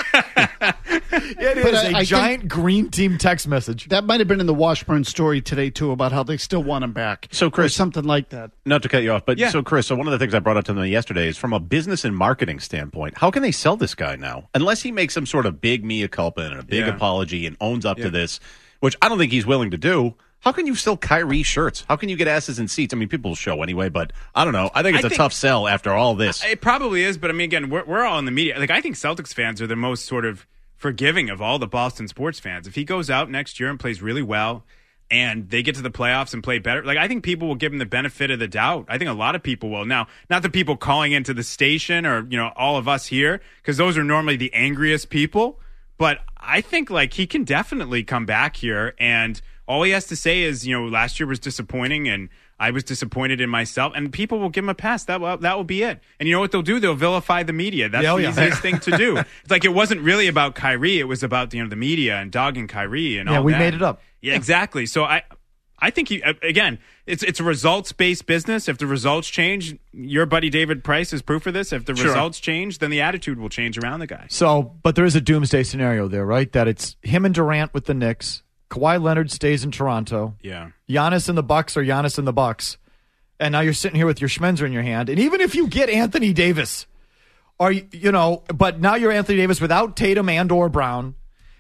It But is I- a I think- giant green team text message. That might have been in the Washburn story today, too, about how they still want him back. So, Chris- Or something like that. Not to cut you off, but Yeah. so Chris, so one of the things I brought up to them yesterday is from a business and marketing standpoint, how can they sell this guy now? Unless he makes some sort of big mea culpa and a big Yeah. apology and owns up Yeah. to this, which I don't think he's willing to do. How can you sell Kyrie shirts? How can you get asses in seats? I mean, people will show anyway, but I don't know. I think it's I a think- tough sell after all this. It probably is, but I mean, again, we're, we're all in the media. Like, I think Celtics fans are the most sort of forgiving of all the Boston sports fans. If he goes out next year and plays really well and they get to the playoffs and play better, like, I think people will give him the benefit of the doubt. I think a lot of people will. Now, not the people calling into the station or, you know, all of us here, because those are normally the angriest people. But I think, like, he can definitely come back here, and all he has to say is, you know, last year was disappointing, and I was disappointed in myself, and people will give him a pass. That will, that will be it. And you know what they'll do? They'll vilify the media. That's Yeah, oh, the yeah. easiest thing to do. It's like it wasn't really about Kyrie. It was about, you know, the media and dogging Kyrie and Yeah, all we that. made it up. Yeah, exactly. So I, I think he, again, it's it's a results based business. If the results change, your buddy David Price is proof of this. If the Sure. results change, then the attitude will change around the guy. So, but there is a doomsday scenario there, right? That it's him and Durant with the Knicks. Kawhi Leonard stays in Toronto. Yeah. Giannis and the Bucks or Giannis and the Bucks. And now you're sitting here with your Schmenzer in your hand. And even if you get Anthony Davis, are you, you know, but now you're Anthony Davis without Tatum and or Brown.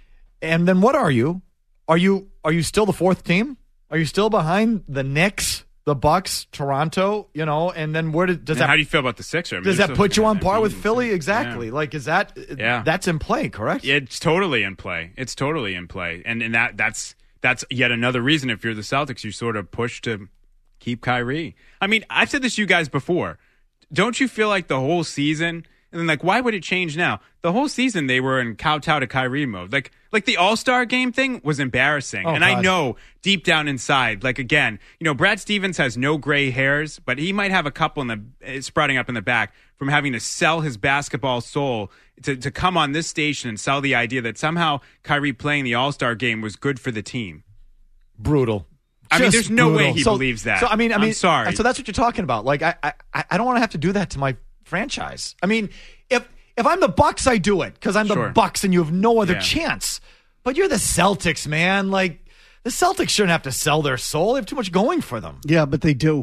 And then what are you? Are you are you still the fourth team? Are you still behind the Knicks, the Bucks, Toronto, you know, and then where did, does And that how do you feel about the Sixers? I mean, does they're that still- put you on I par mean, with Philly? Exactly. yeah. Like, is that Yeah. that's in play, correct? It's totally in play. It's totally in play, and and that that's that's yet another reason. If you're the Celtics, you sort of push to keep Kyrie. I mean, I've said this to you guys before. Don't you feel like the whole season? And then, like, why would it change now? The whole season they were in kowtow to Kyrie mode. Like, like the All-Star game thing was embarrassing. Oh, and I God. know deep down inside, like, again, you know, Brad Stevens has no gray hairs, but he might have a couple in the uh, sprouting up in the back from having to sell his basketball soul to, to come on this station and sell the idea that somehow Kyrie playing the All-Star game was good for the team. Brutal. I mean, Just there's no way brutal. he So- believes that. So I mean, I I'm mean, sorry. So that's what you're talking about. Like, I, I, I don't want to have to do that to my franchise. I mean, if if I'm the Bucks, I do it because I'm Sure. the Bucks, and you have no other Yeah. chance. But you're the Celtics, man. Like, the Celtics shouldn't have to sell their soul. They have too much going for them. Yeah, but they do.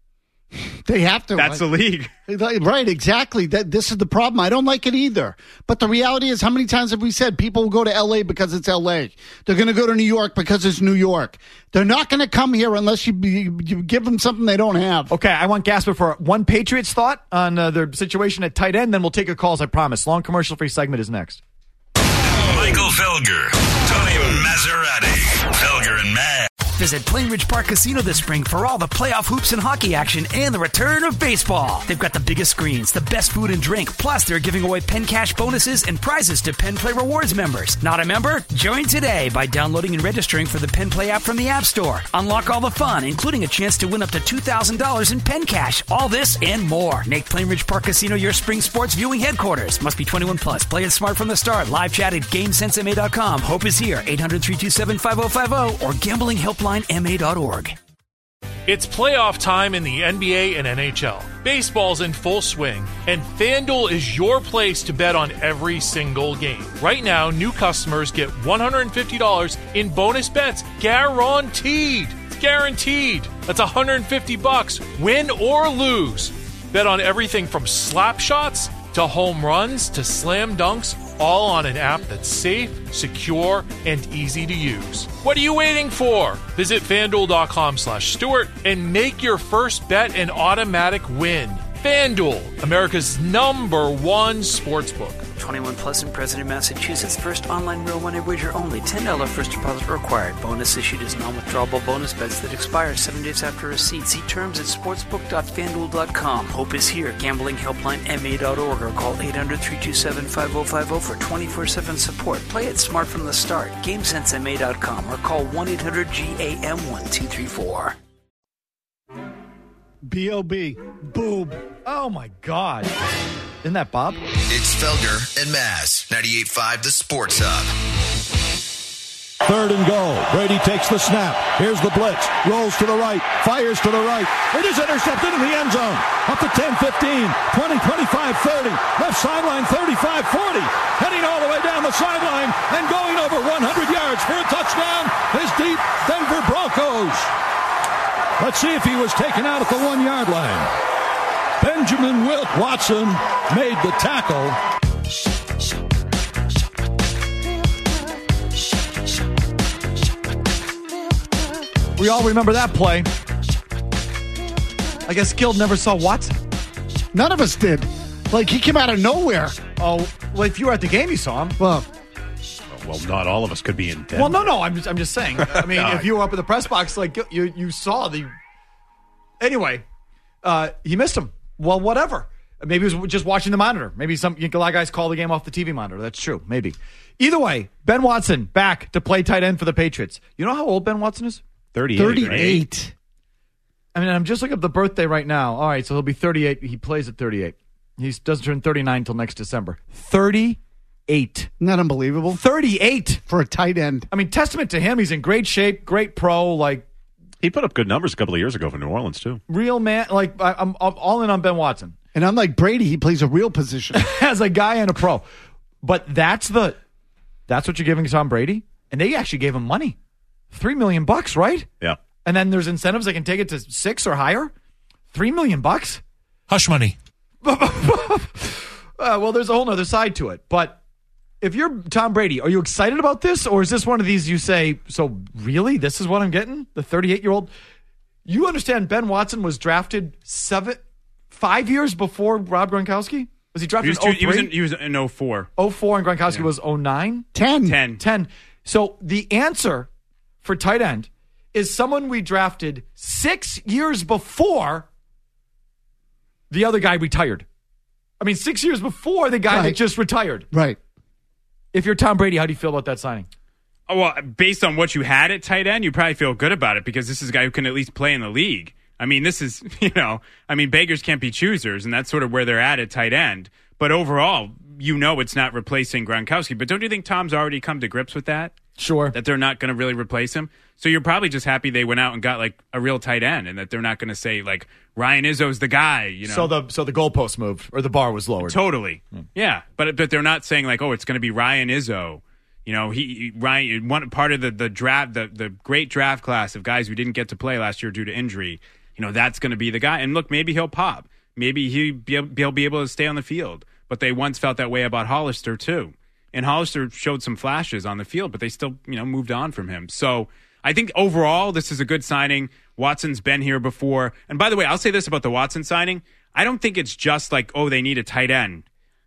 They have to. That's the league. Right, exactly. That this is the problem. I don't like it either. But the reality is, how many times have we said people will go to L A because it's L A? They're going to go to New York because it's New York. They're not going to come here unless you, you, you give them something they don't have. Okay, I want Gasper for one Patriots thought on uh, their situation at tight end. Then we'll take your calls. I promise. Long commercial free segment is next. Michael Felger, Tony Maserati, Felger and Matt. Visit Plain Ridge Park Casino this spring for all the playoff hoops and hockey action and the return of baseball. They've got the biggest screens, the best food and drink, plus they're giving away Penn Cash bonuses and prizes to Penn Play Rewards members. Not a member? Join today by downloading and registering for the Penn Play app from the App Store. Unlock all the fun, including a chance to win up to two thousand dollars in Penn Cash. All this and more. Make Plain Ridge Park Casino your spring sports viewing headquarters. Must be twenty-one plus. Play it smart from the start. Live chat at game sense m a dot com. Hope is here. eight hundred, three two seven, five oh five oh or gambling helpline m a dot org. It's playoff time in the N B A and N H L. Baseball's in full swing, and FanDuel is your place to bet on every single game. Right now, new customers get one hundred fifty dollars in bonus bets guaranteed. It's guaranteed. That's one hundred fifty bucks, win or lose. Bet on everything from slap shots to home runs to slam dunks, all on an app that's safe, secure, and easy to use. What are you waiting for? Visit FanDuel.com slash Stewart and make your first bet an automatic win. FanDuel, America's number one sportsbook. twenty-one plus and present in Massachusetts. First online real money wager only. ten dollars first deposit required. Bonus issued as non-withdrawable bonus bets that expire seven days after receipt. See terms at sportsbook dot fanduel dot com. Hope is here. Gambling helpline m a dot org or call eight hundred, three two seven, five oh five oh for twenty-four seven support. Play it smart from the start. game sense m a dot com or call one eight hundred G A M one two three four. B O B. Boob. Oh, my God. Isn't that Bob? It's Felger and Maz, ninety-eight point five The Sports Hub. Third and goal. Brady takes the snap. Here's the blitz. Rolls to the right. Fires to the right. It is intercepted in the end zone. Up to ten, fifteen, twenty, twenty-five, thirty. Left sideline, thirty-five, forty. Heading all the way down the sideline and going over one hundred yards for a touchdown is deep Denver Broncos. Let's see if he was taken out at the one-yard line. Benjamin Wilt Watson made the tackle. We all remember that play. I guess Guild never saw Watson. None of us did. Like, he came out of nowhere. Oh, well, if you were at the game, you saw him. Well, well, not all of us could be in Denver. Well, no, no, I'm just, I'm just saying. I mean, No. if you were up in the press box, like, you, you saw the... Anyway, uh, he missed him. Well, whatever. Maybe he was just watching the monitor. Maybe some a lot of guys call the game off the T V monitor. That's true. Maybe. Either way, Ben Watson back to play tight end for the Patriots. You know how old Ben Watson is? thirty-eight. thirty-eight. I mean, I'm just looking up the birthday right now. All right, so he'll be thirty-eight. He plays at thirty-eight. He doesn't turn thirty-nine until next December. thirty-eight. Isn't that unbelievable? thirty-eight. For a tight end. I mean, testament to him. He's in great shape, great pro, like... He put up good numbers a couple of years ago for New Orleans, too. Real man. Like, I, I'm, I'm all in on Ben Watson. And unlike Brady, he plays a real position. As a guy and a pro. But that's the... That's what you're giving Tom Brady? And they actually gave him money. Three million bucks, right? Yeah. And then there's incentives. They can take it to six or higher. Three million bucks? Hush money. uh, well, there's a whole other side to it. But if you're Tom Brady, are you excited about this? Or is this one of these you say, so really? This is what I'm getting? The thirty-eight-year-old? You understand Ben Watson was drafted seven, five years before Rob Gronkowski? Was he drafted He was, in oh two, he was three? in, he was in oh four. oh four and Gronkowski Yeah. was oh nine? ten. ten. ten. So the answer for tight end is someone we drafted six years before the other guy retired. I mean, six years before the guy Right. that just retired. Right. If you're Tom Brady, how do you feel about that signing? Oh, well, based on what you had at tight end, you probably feel good about it because this is a guy who can at least play in the league. I mean, this is, you know, I mean, beggars can't be choosers, and that's sort of where they're at at tight end. But overall, you know it's not replacing Gronkowski. But don't you think Tom's already come to grips with that? Sure. That they're not going to really replace him? So you're probably just happy they went out and got, like, a real tight end and that they're not going to say, like, Ryan Izzo's the guy, you know? So the so the goalpost moved, or the bar was lowered. Totally. Yeah, but but they're not saying, like, oh, it's going to be Ryan Izzo. You know, he, he Ryan one part of the the draft the the great draft class of guys who didn't get to play last year due to injury. You know, that's going to be the guy. And look, maybe he'll pop. Maybe he'll be, able, he'll be able to stay on the field. But they once felt that way about Hollister too. And Hollister showed some flashes on the field, but they still, you know, moved on from him. So I think overall this is a good signing. Watson's been here before. And by the way, I'll say this about the Watson signing. I don't think it's just like, oh, they need a tight end.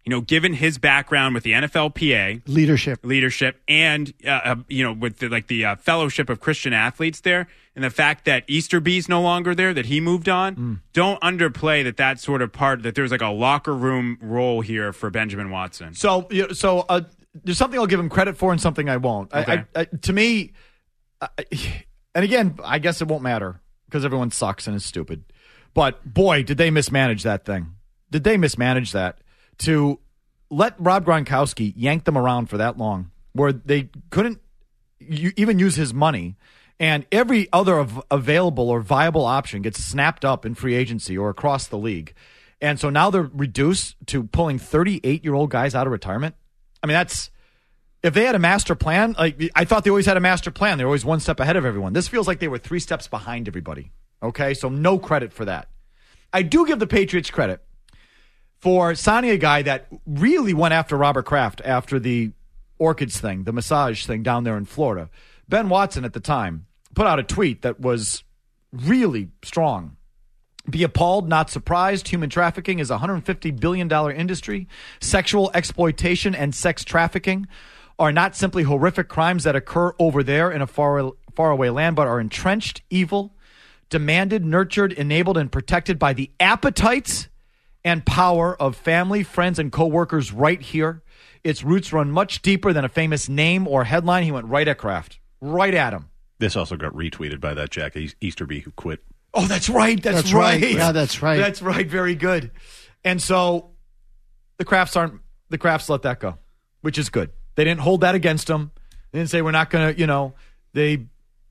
you know, given his background with the N F L P A leadership, leadership, and uh, uh, you know, with the, like the uh, fellowship of Christian athletes there, and the fact that Easterby's no longer there, that he moved on, mm. don't underplay that. That sort of part that there's like a locker room role here for Benjamin Watson. So, so uh, there's something I'll give him credit for, and something I won't. Okay. I, I, I, to me, I, and again, I guess it won't matter because everyone sucks and is stupid. But boy, did they mismanage that thing? Did they mismanage that? To let Rob Gronkowski yank them around for that long, where they couldn't u- even use his money, and every other av- available or viable option gets snapped up in free agency or across the league. And so now they're reduced to pulling thirty-eight-year-old guys out of retirement. I mean, that's if they had a master plan. Like I thought they always had a master plan. They're always one step ahead of everyone. This feels like they were three steps behind everybody. Okay, so no credit for that. I do give the Patriots credit for signing a guy that really went after Robert Kraft after the Orchids thing, the massage thing down there in Florida. Ben Watson at the time put out a tweet that was really strong. Be appalled, not surprised. Human trafficking is a one hundred fifty billion dollars industry. Sexual exploitation and sex trafficking are not simply horrific crimes that occur over there in a far, faraway land, but are entrenched evil, demanded, nurtured, enabled, and protected by the appetites and power of family, friends, and coworkers right here. Its roots run much deeper than a famous name or headline. He went right at Kraft, right at him. This also got retweeted by that Jack Easterby who quit. Oh, that's right. That's, that's right. right. Yeah, that's right. That's right. Very good. And so the Krafts aren't, the Krafts let that go, which is good. They didn't hold that against them. They didn't say we're not going to, you know, they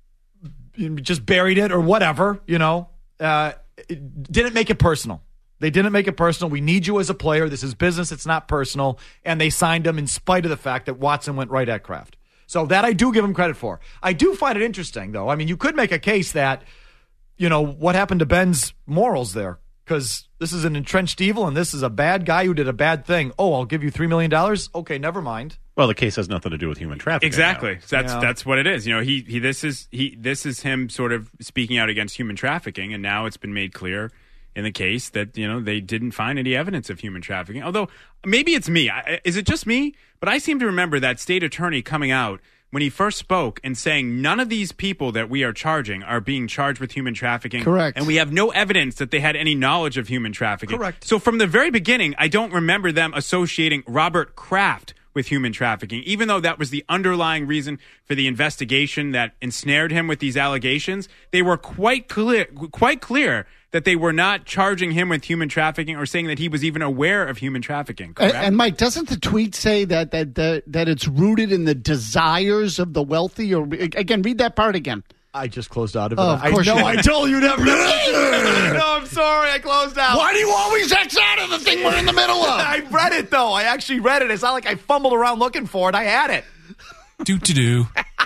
just buried it or whatever, you know. Uh, it didn't make it personal. They didn't make it personal. We need you as a player. This is business. It's not personal. And they signed him in spite of the fact that Watson went right at Kraft. So that I do give him credit for. I do find it interesting, though. I mean, you could make a case that, you know, what happened to Ben's morals there? Because this is an entrenched evil and this is a bad guy who did a bad thing. Oh, I'll give you three million dollars? Okay, never mind. Well, the case has nothing to do with human trafficking. Exactly. Now. That's Yeah. that's what it is. You know, he he this is he this is him sort of speaking out against human trafficking, and now it's been made clear in the case that, you know, they didn't find any evidence of human trafficking. Although maybe it's me. I, is it just me? But I seem to remember that state attorney coming out when he first spoke and saying none of these people that we are charging are being charged with human trafficking. Correct. And we have no evidence that they had any knowledge of human trafficking. Correct. So from the very beginning, I don't remember them associating Robert Kraft with human trafficking, even though that was the underlying reason for the investigation that ensnared him with these allegations. They were quite clear, quite clear that they were not charging him with human trafficking or saying that he was even aware of human trafficking. And, and Mike, doesn't the tweet say that, that that that it's rooted in the desires of the wealthy? Or again, read that part again. I just closed out of it. Oh, of I course know. you I did. told you never. No, I'm sorry. I closed out. Why do you always X out of the thing we're in the middle of? I read it, though. I actually read it. It's not like I fumbled around looking for it. I had it. Do to do.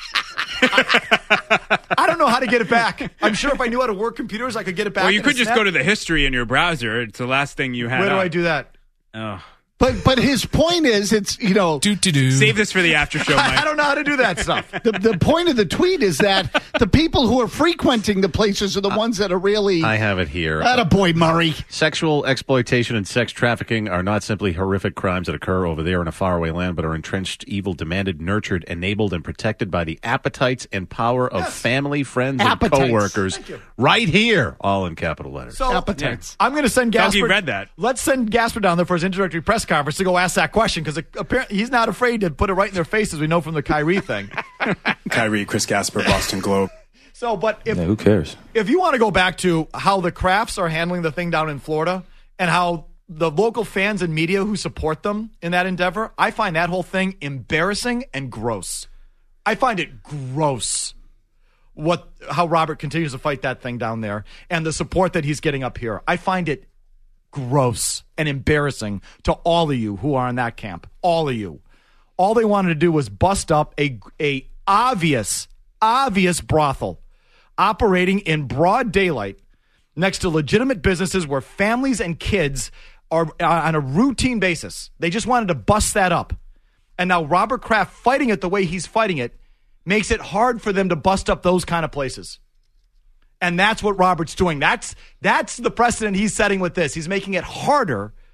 I don't know how to get it back. I'm sure if I knew how to work computers, I could get it back. Well, you in could a just snap. go to the history in your browser. It's the last thing you had. Where do up. I do that? Oh. But but his point is, it's, you know, Do to do. Save this for the after show, Mike. I don't know how to do that stuff. the the point of the tweet is that the people who are frequenting the places are the ones that are really. I have it here. Attaboy, Murray. Sexual exploitation and sex trafficking are not simply horrific crimes that occur over there in a faraway land, but are entrenched, evil, demanded, nurtured, enabled, and protected by the appetites and power of Yes. family, friends, Appetites. and coworkers. Thank you. Right here, all in capital letters. So Appetites. I'm going to send Dougie Gasper. read that. Let's send Gasper down there for his introductory press conference to go ask that question because apparently he's not afraid to put it right in their faces. We know from the Kyrie thing. Kyrie, Chris Gasper, Boston Globe. So, but if Yeah, who cares? if you want to go back to how the Krafts are handling the thing down in Florida and how the local fans and media who support them in that endeavor, I find that whole thing embarrassing and gross. I find it gross what how Robert continues to fight that thing down there and the support that he's getting up here. I find it gross and embarrassing to all of you who are in that camp. All of you. All they wanted to do was bust up a a obvious, obvious brothel operating in broad daylight next to legitimate businesses where families and kids are on a routine basis. They just wanted to bust that up. And now Robert Kraft fighting it the way he's fighting it makes it hard for them to bust up those kind of places. And that's what Robert's doing. That's that's the precedent he's setting with this. He's making it harder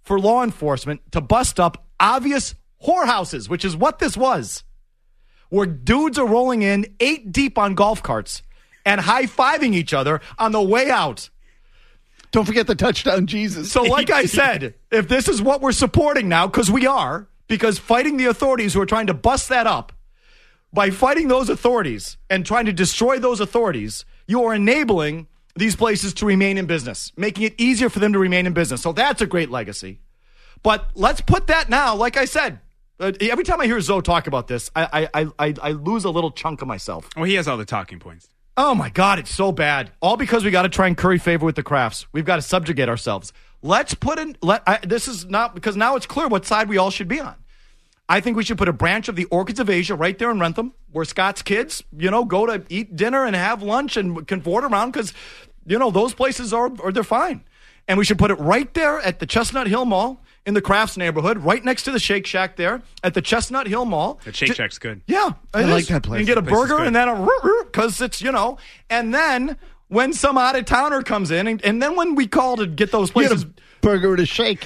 for law enforcement to bust up obvious whorehouses, which is what this was, where dudes are rolling in eight deep on golf carts and high-fiving each other on the way out. Don't forget the touchdown, Jesus. So like I said, if this is what we're supporting now, because we are, because fighting the authorities who are trying to bust that up, by fighting those authorities and trying to destroy those authorities, you are enabling these places to remain in business, making it easier for them to remain in business. So that's a great legacy. But let's put that now, like I said, uh, every time I hear Zoe talk about this, I, I, I, I lose a little chunk of myself. Well, he has all the talking points. Oh, my God, it's so bad. All because we got to try and curry favor with the Crafts. We've got to subjugate ourselves. Let's put in, let, I, this is not, because now it's clear what side we all should be on. I think we should put a branch of the Orchids of Asia right there in Rentham, where Scott's kids, you know, go to eat dinner and have lunch and cavort around because, you know, those places are, are they're fine. And we should put it right there at the Chestnut Hill Mall in the Crafts neighborhood, right next to the Shake Shack there at the Chestnut Hill Mall. The Shake Shack's good. Yeah. I like that place. You can get a That place is burger good. and then a because it's, you know, and then when some out-of-towner comes in, and, and then when we call to get those places. Get a burger and a shake.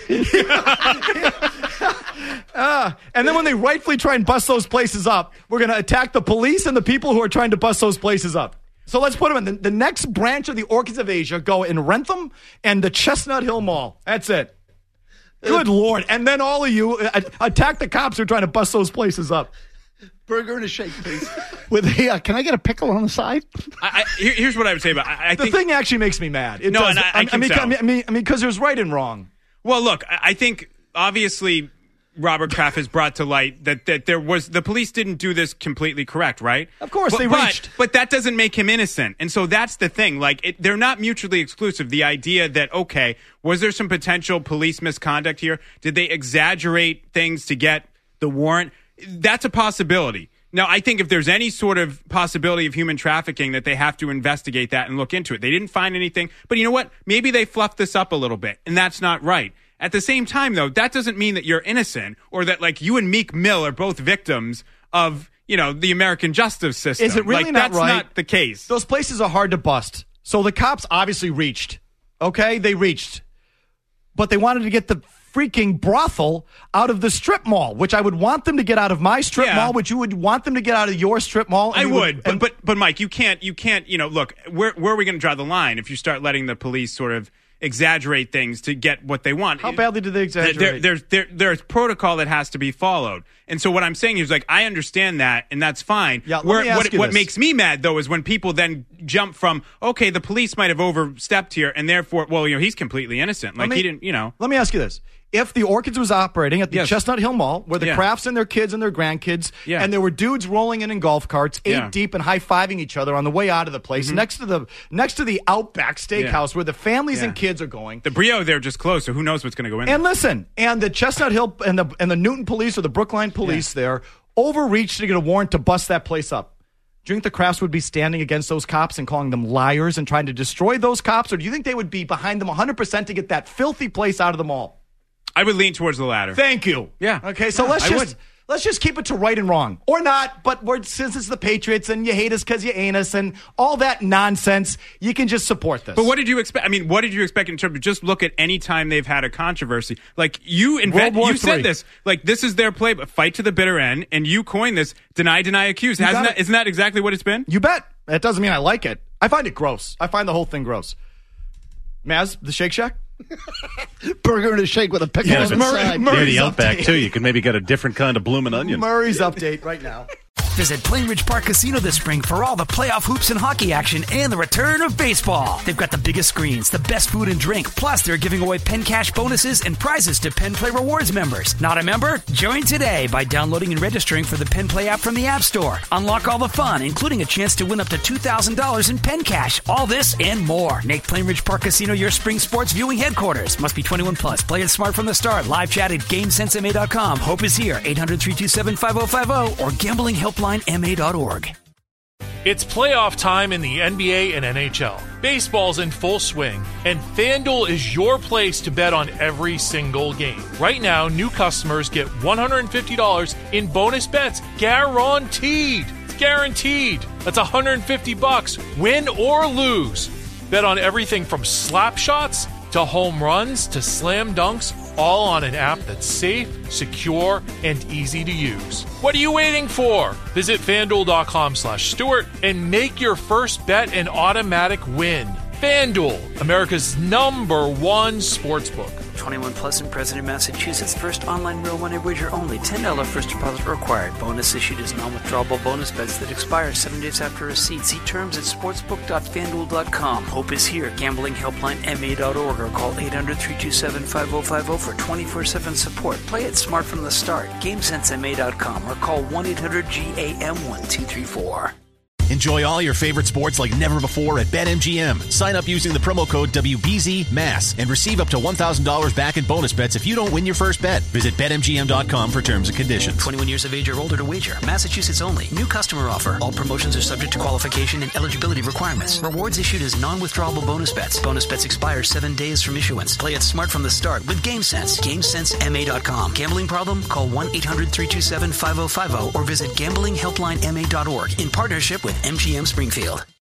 uh, and then when they rightfully try and bust those places up, we're going to attack the police and the people who are trying to bust those places up. So let's put them in. The, the next branch of the Orchids of Asia go in Rentham and the Chestnut Hill Mall. That's it. Good Lord. And then all of you uh, attack the cops who are trying to bust those places up. Burger and a shake, please. With a, uh, can I get a pickle on the side? I, I, here, here's what I would say about I, I the think, thing actually makes me mad. It No, does. and I- I can mean, tell. I mean, I mean, because there's right and wrong. Well, look, I I think obviously Robert Kraft has brought to light that, that there was the police didn't do this completely correct, right? Of course, but, they but, reached. But that doesn't make him innocent. And so that's the thing. Like, it, they're not mutually exclusive. The idea that, okay, was there some potential police misconduct here? Did they exaggerate things to get the warrant? That's a possibility. Now, I think if there's any sort of possibility of human trafficking, that they have to investigate that and look into it. They didn't find anything. But you know what? Maybe they fluffed this up a little bit, and that's not right. At the same time, though, that doesn't mean that you're innocent or that, like, you and Meek Mill are both victims of, you know, the American justice system. Is it really like, not that's right? not the case. Those places are hard to bust. So the cops obviously reached. Okay? They reached. But they wanted to get the freaking brothel out of the strip mall, which I would want them to get out of my strip Yeah. mall, which you would want them to get out of your strip mall. I and you would, but, and- but but Mike, you can't you can't you know look where where are we going to draw the line if you start letting the police sort of exaggerate things to get what they want? How badly do they exaggerate? There, there's there, there's protocol that has to be followed, and so what I'm saying is like I understand that, and that's fine. Yeah, let Where, me ask what you what this. makes me mad though is when people then jump from okay, the police might have overstepped here, and therefore, well, you know, he's completely innocent. Like Let me- he didn't, you know. Let me ask you this. If the Orchids was operating at the Yes. Chestnut Hill Mall, where the Yeah. Crafts and their kids and their grandkids, Yeah. and there were dudes rolling in in golf carts, eight Yeah. deep and high-fiving each other on the way out of the place, Mhm. next to the next to the Outback Steakhouse, Yeah. where the families Yeah. and kids are going. The Brio there just closed, so who knows what's going to go in there. And listen, and the Chestnut Hill and the and the Newton police or the Brookline police there overreached to get a warrant to bust that place up. Do you think the Crafts would be standing against those cops and calling them liars and trying to destroy those cops, or do you think they would be behind them one hundred percent to get that filthy place out of the mall? I would lean towards the latter. Thank you. Yeah. Okay, so Yeah, let's I just would. let's just keep it to right and wrong, or not. But we're, since it's the Patriots and you hate us because you ain't us and all that nonsense, you can just support this. But what did you expect? I mean, what did you expect in terms of just look at any time they've had a controversy? Like you invent, World War you said Three. this. Like this is their play, but fight to the bitter end, and you coined this: deny, deny, accuse. You Hasn't got that? it. Isn't that exactly what it's been? You bet. That doesn't mean I like it. I find it gross. I find the whole thing gross. Maz, the Shake Shack? Burger and a shake with a pickle Yeah, on the if it's side. near Murray's the Outback, update. too. You could maybe get a different kind of bloomin' onion. Murray's update right now. Visit Plainridge Park Casino this spring for all the playoff hoops and hockey action and the return of baseball. They've got the biggest screens, the best food and drink, plus they're giving away Penn Cash bonuses and prizes to Penn Play Rewards members. Not a member? Join today by downloading and registering for the Penn Play app from the App Store. Unlock all the fun, including a chance to win up to two thousand dollars in Penn Cash. All this and more. Make Plainridge Park Casino your spring sports viewing headquarters. Must be twenty-one plus. Play it smart from the start. Live chat at game sense m a dot com. Hope is here. eight hundred, three two seven, five oh five oh or gambling helpline m a dot org. It's playoff time in the N B A and N H L. Baseball's in full swing, and FanDuel is your place to bet on every single game. Right now, new customers get one hundred fifty dollars in bonus bets guaranteed. It's guaranteed. That's one hundred fifty bucks, win or lose. Bet on everything from slap shots to home runs to slam dunks, all on an app that's safe, secure, and easy to use. What are you waiting for? Visit FanDuel.com slash Stewart and make your first bet an automatic win. FanDuel, America's number one sportsbook. twenty-one plus and present in Massachusetts. First online real money wager only. ten dollars first deposit required. Bonus issued as non-withdrawable bonus bets that expire seven days after receipt. See terms at sportsbook dot fan duel dot com. Hope is here. Gambling helpline M A dot org or call eight hundred, three two seven, five oh five oh for twenty-four seven support. Play it smart from the start. Game sense M A dot com or call one eight hundred G A M one two three four. Enjoy all your favorite sports like never before at BetMGM. Sign up using the promo code W B Z M A S and receive up to one thousand dollars back in bonus bets if you don't win your first bet. Visit Bet M G M dot com for terms and conditions. twenty-one years of age or older to wager. Massachusetts only. New customer offer. All promotions are subject to qualification and eligibility requirements. Rewards issued as non-withdrawable bonus bets. Bonus bets expire seven days from issuance. Play it smart from the start with GameSense. GameSense M A dot com. Gambling problem? Call one eight hundred, three two seven, five oh five oh or visit gambling helpline M A dot org in partnership with M G M Springfield.